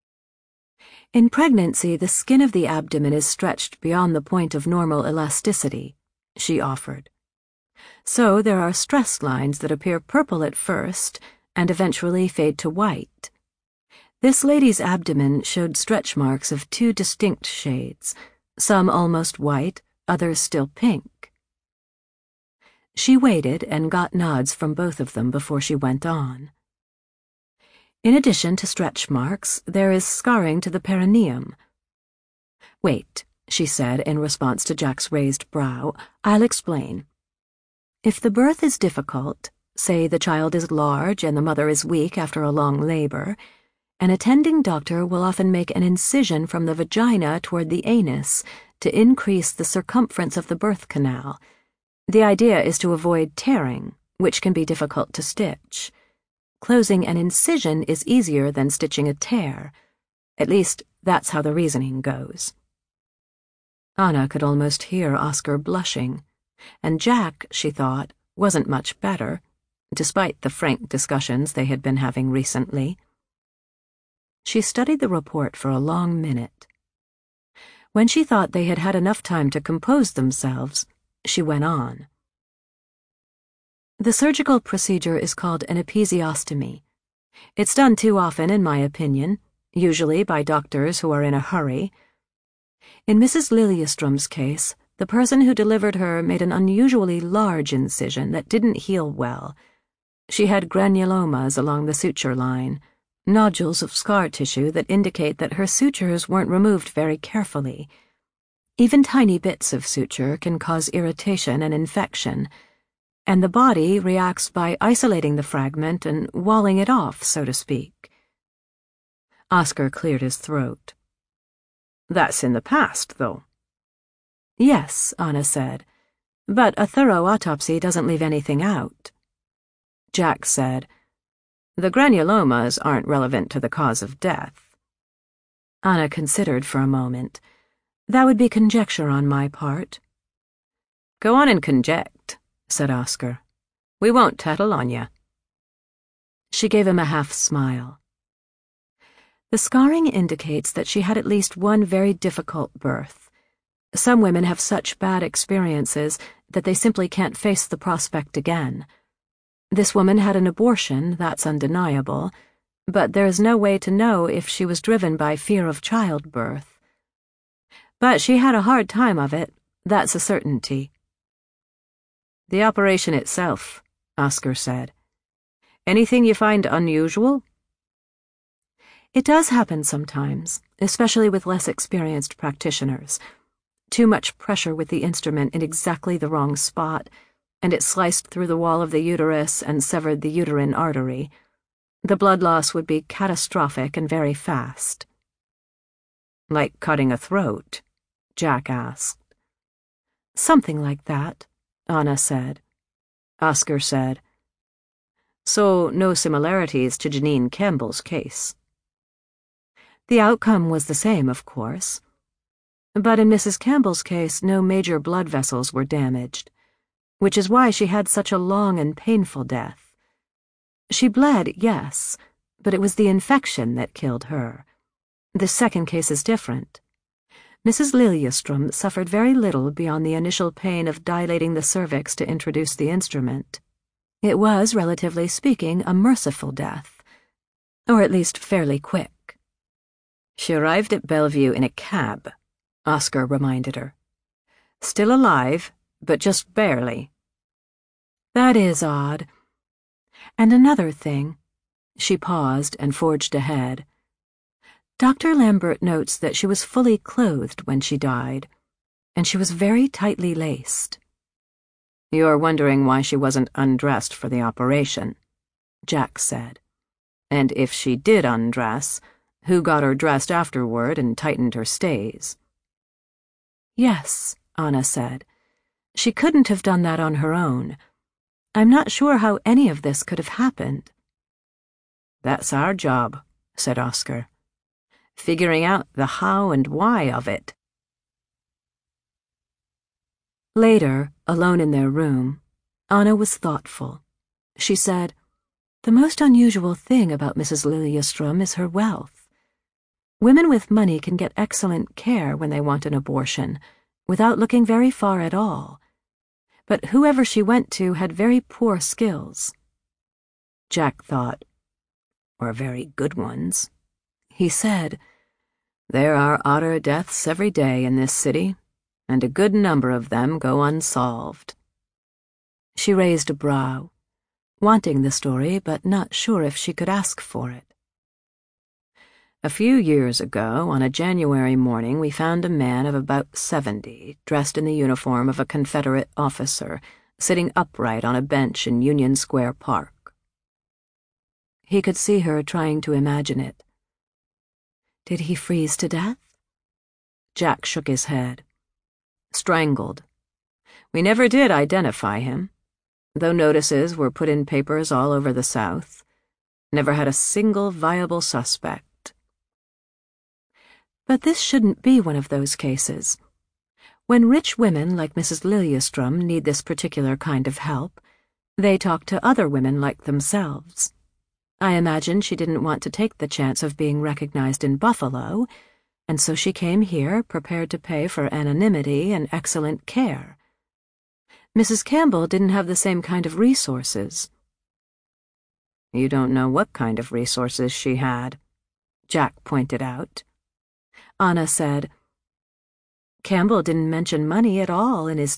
"In pregnancy, the skin of the abdomen is stretched beyond the point of normal elasticity," she offered. "So there are stress lines that appear purple at first and eventually fade to white. This lady's abdomen showed stretch marks of two distinct shades, some almost white, others still pink." She waited and got nods from both of them before she went on. "In addition to stretch marks, there is scarring to the perineum." "Wait," she said in response to Jack's raised brow. "I'll explain. If the birth is difficult, say the child is large and the mother is weak after a long labor, an attending doctor will often make an incision from the vagina toward the anus to increase the circumference of the birth canal. The idea is to avoid tearing, which can be difficult to stitch. Closing an incision is easier than stitching a tear. At least, that's how the reasoning goes." Anna could almost hear Oscar blushing, and Jack, she thought, wasn't much better, despite the frank discussions they had been having recently. She studied the report for a long minute. When she thought they had had enough time to compose themselves, she went on. "The surgical procedure is called an episiostomy. It's done too often, in my opinion, usually by doctors who are in a hurry. In Mrs. Liljestrom's case, the person who delivered her made an unusually large incision that didn't heal well. She had granulomas along the suture line, nodules of scar tissue that indicate that her sutures weren't removed very carefully. Even tiny bits of suture can cause irritation and infection, and the body reacts by isolating the fragment and walling it off, so to speak. Oscar cleared his throat. That's in the past, though. Yes, Anna said, but a thorough autopsy doesn't leave anything out. Jack said, The granulomas aren't relevant to the cause of death. Anna considered for a moment. That would be conjecture on my part. Go on and conject, said Oscar. We won't tattle on you. She gave him a half smile. The scarring indicates that she had at least one very difficult birth. Some women have such bad experiences that they simply can't face the prospect again. This woman had an abortion, that's undeniable, but there is no way to know if she was driven by fear of childbirth. But she had a hard time of it, that's a certainty. The operation itself, Oscar said. Anything you find unusual? It does happen sometimes, especially with less experienced practitioners. Too much pressure with the instrument in exactly the wrong spot, and it sliced through the wall of the uterus and severed the uterine artery. The blood loss would be catastrophic and very fast. Like cutting a throat? Jack asked. Something like that, Anna said. Oscar said, So no similarities to Janine Campbell's case. The outcome was the same, of course. But in Mrs. Campbell's case, no major blood vessels were damaged, which is why she had such a long and painful death. She bled, yes, but it was the infection that killed her. The second case is different. Mrs. Liljestrom suffered very little beyond the initial pain of dilating the cervix to introduce the instrument. It was, relatively speaking, a merciful death, or at least fairly quick. She arrived at Bellevue in a cab, Oscar reminded her. Still alive, but just barely. That is odd. And another thing. She paused and forged ahead. Dr. Lambert notes that she was fully clothed when she died, and she was very tightly laced. You're wondering why she wasn't undressed for the operation, Jack said. And if she did undress, who got her dressed afterward and tightened her stays? Yes, Anna said. She couldn't have done that on her own. I'm not sure how any of this could have happened. That's our job, said Oscar. Figuring out the how and why of it. Later, alone in their room, Anna was thoughtful. She said, The most unusual thing about Mrs. Liljestrom is her wealth. Women with money can get excellent care when they want an abortion, without looking very far at all. But whoever she went to had very poor skills. Jack thought, or very good ones. He said, There are odder deaths every day in this city, and a good number of them go unsolved. She raised a brow, wanting the story but not sure if she could ask for it. A few years ago, on a January morning, we found a man of about 70, dressed in the uniform of a Confederate officer, sitting upright on a bench in Union Square Park. He could see her trying to imagine it. Did he freeze to death? Jack shook his head. Strangled. We never did identify him, though notices were put in papers all over the South. Never had a single viable suspect. But this shouldn't be one of those cases. When rich women like Mrs. Liljestrom need this particular kind of help, they talk to other women like themselves. I imagine she didn't want to take the chance of being recognized in Buffalo, and so she came here prepared to pay for anonymity and excellent care. Mrs. Campbell didn't have the same kind of resources. You don't know what kind of resources she had, Jack pointed out. Anna said, Campbell didn't mention money at all in his